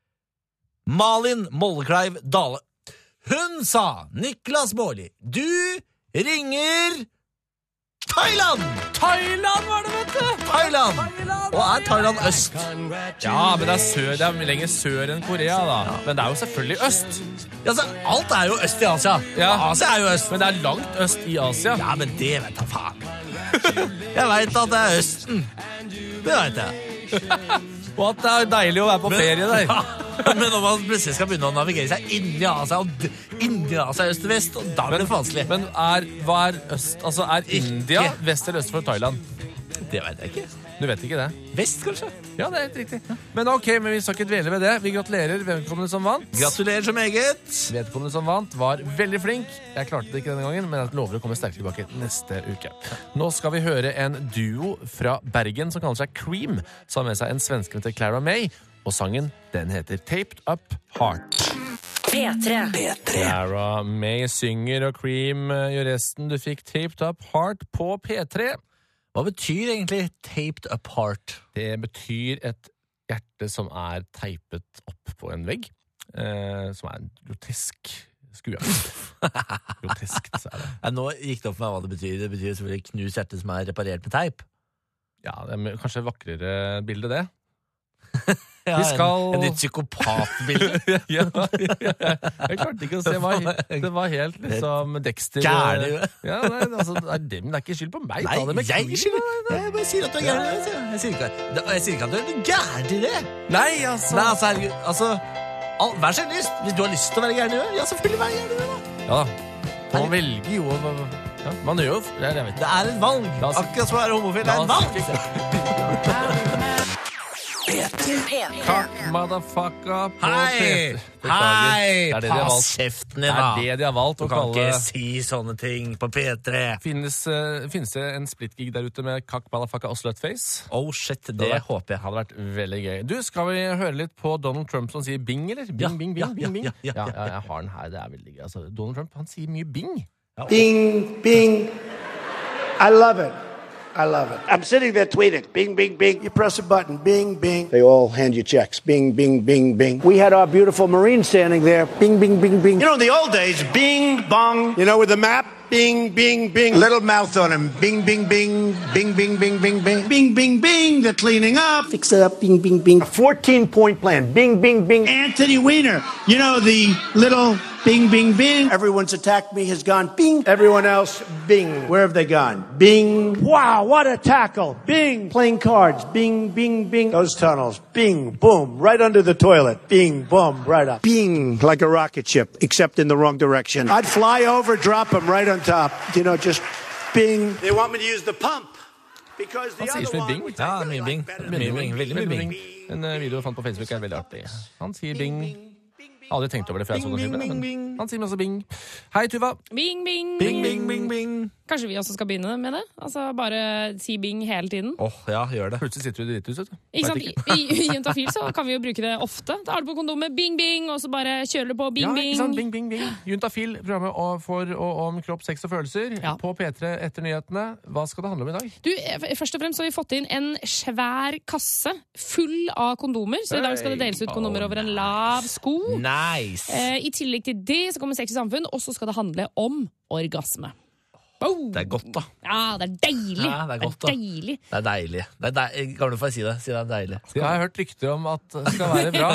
Malin Mollekleiv Dale. Hun sa Niklas Baarli, du ringer Thailand! Thailand var det, vet du! Thailand! Og er Thailand øst? Ja, men det er, sør, det er lenger sør enn Korea, da. Ja. Men det er jo selvfølgelig øst. Ja, så alt er jo øst i Asia. Ja. Asia er jo øst. Men det er langt øst i Asia. Ja, men det vet jeg faen. Jeg vet at det er Østen. Det vet jeg. Og at det er deilig å være på men, ferie der. Ja. Men når man plutselig skal begynne å navigere seg inn i Asia, og inn i Asia øst og vest, og da blir det vanskelig. Men er, hva er øst? Altså, er India ikke. Vest eller øst for Thailand? Det vet jeg ikke. Du vet ikke det? Vest, kanskje? Ja, det er helt riktig. Ja. Men ok, men vi skal ikke dvele ved det. Vi gratulerer vedkommende som vant. Gratulerer så meget. Vedkommende som vant var veldig flink. Jeg klarte det ikke denne gangen, men jeg lover å komme sterkt tilbake neste uke. Nå skal vi høre en duo fra Bergen som kaller seg Cream, som har med seg en svenske som heter Clara May, og sangen, den heter Taped Up Heart. P tre. Clara May synger, og Cream gjør resten. Du fikk Taped Up Heart på P tre. Hva betyr egentlig taped up heart? Det betyr et hjerte som er teipet opp på en vegg, eh, som er en grotesk skue. Grotesk, så er det. Ja, nå gikk det opp med hva det betyr. Det betyr selvfølgelig knust hjerte som er reparert med teip. Ja, det er kanskje vakrere bilde, det. Ja, vi skal... en, en litt psykopatbilde. ja, ja, ja. Jeg klarte ikke å se hva det var helt liksom Dexter. Gærlig. Ja, nei, altså, det, er det, det er ikke skyld på meg. Nei, ta det med jeg skylder. Jeg bare sier at du er gærlig. Jeg sier ikke, jeg sier ikke at du er gærlig i det. Nei, altså. Nei, altså, herregud, altså all, vær så lyst. Hvis du har lyst til å være gærlig, ja, selvfølgelig vær gærlig da. Ja, man velger jo ja, man gjør jo det, det, det er et valg. Akkurat som å være homofil, det er et valg. Kakk, motherfucker på Hei! P tre. Hei! Pass kjeften din, da. Det er det de har valgt å kalle. Du kan ikke si sånne ting på P tre. Finnes, uh, finnes det en splitgig der ute med kakk, motherfucker og slutface? Oh shit, det, det håper jeg. Hadde vært veldig gøy. Du, skal vi høre litt på Donald Trump som sier bing, eller? Bing, ja, bing, bing, ja, bing, bing. Ja, ja, ja, ja, ja, jeg har den her, det er veldig gøy. Altså, Donald Trump, han sier mye bing. Ja. Bing, bing. I love it. I love it. I'm sitting there tweeting, bing, bing, bing. You press a button, bing, bing. They all hand you checks, bing, bing, bing, bing. We had our beautiful Marine standing there, bing, bing, bing, bing. You know, in the old days, bing, bong. You know, with the map, bing, bing, bing. Little mouth on him, bing, bing, bing, bing, bing, bing, bing, bing. Bing, bing, bing, they're cleaning up. Fix it up, bing, bing, bing. A fourteen-point plan, bing, bing, bing. Anthony Weiner, you know, the little... Bing, bing, bing. Everyone's attacked me has gone bing. Everyone else, bing. Where have they gone? Bing. Wow, what a tackle. Bing. Playing cards. Bing, bing, bing. Those tunnels. Bing, boom. Right under the toilet. Bing, boom. Right up. Bing. Like a rocket ship, except in the wrong direction. I'd fly over, drop them right on top. You know, just bing. They want me to use the pump. Han sier så mye bing. Ja, mye bing. Mye bing. Veldig mye bing. En video jeg fant på Facebook er veldig artig. Han sier bing. Jeg har aldri tenkt over det før jeg så den filmen, men han sier masse bing. Hei, Tuva. Bing, bing. Bing, bing, bing, bing. Kanskje vi også skal begynne med det? Altså bare si bing hele tiden. Åh, oh, ja, gjør det. Plutselig sitter du i ditt hus, vet du. Ikke sant? I, i Juntafil så kan vi jo bruke det ofte. Da har du på kondomet bing, bing, og så bare kjører du på bing, bing. Ja, ikke sant? Bing, bing, bing. Juntafil, programmet for og om kropp, sex og følelser. Ja. På P tre etter nyhetene. Hva skal det handle om i dag? Du, først og fremst så har vi fått inn en svær kasse full av kondomer. Så i dag skal det deles ut kondomer over en lav sko. Nice! Eh, I tillegg til det så kommer Sex i samfunn, og så skal det handle om orgasme. Oh. Det er godt, da. Ja, det er deilig. Ja, det er godt, da. Det er deilig. Det er deilig. Det er deilig. Gamle får jeg si det. Si det er deilig. Det har jeg hørt rykter om at det skal være bra.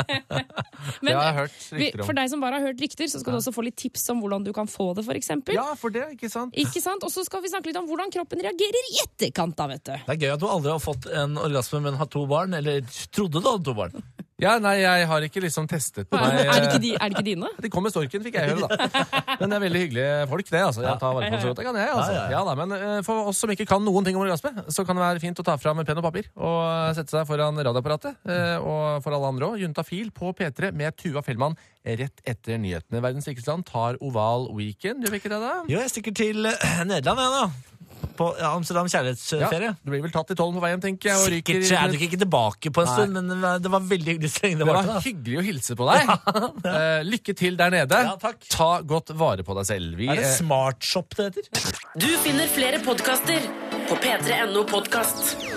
Men det har jeg hørt rykter om. For deg som bare har hørt rykter, så skal ja. du også få litt tips om hvordan du kan få det, for eksempel. Ja, for det, ikke sant? Ikke sant? Og så skal vi snakke litt om hvordan kroppen reagerer i etterkant, da, vet du. Det er gøy at du aldri har fått en orgasme, men har to barn, eller trodde du hadde to barn. Ja, nei, jeg har ikke liksom testet på meg. Er det ikke, de, er det ikke dine? De kom med storken, fikk jeg høre, da. Men det er veldig hyggelige folk, det, altså. Jeg tar vare på så godt jeg kan, jeg, altså. Ja, ja. Ja, da, men uh, for oss som ikke kan noen ting om orgasme, så kan det være fint å ta fram penn og papir og sette seg foran radioapparatet. Uh, og for alle andre også, Juntafil på P tre med Tuva Fellmann rett etter nyhetene. Verdens rikeste land tar oval weekend. Gjør vi ikke det, da? Jo, jeg stikker til uh, Nederland, jeg, da. På ja, Amsterdam kjærlighetsferie. Ja, du blir vel tatt i tollen på veien, tenker jeg. Og ryker... Sikkert, jeg er ikke tilbake på en Nei. stund, men det var veldig hyggelig så lenge det, det var. Det var hyggelig å hilse på deg. uh, lykke til der nede. Ja, takk. Ta godt vare på deg selv. Vi, er det Smartshop det heter? Du finner flere podkaster på p tre punktum no podkast.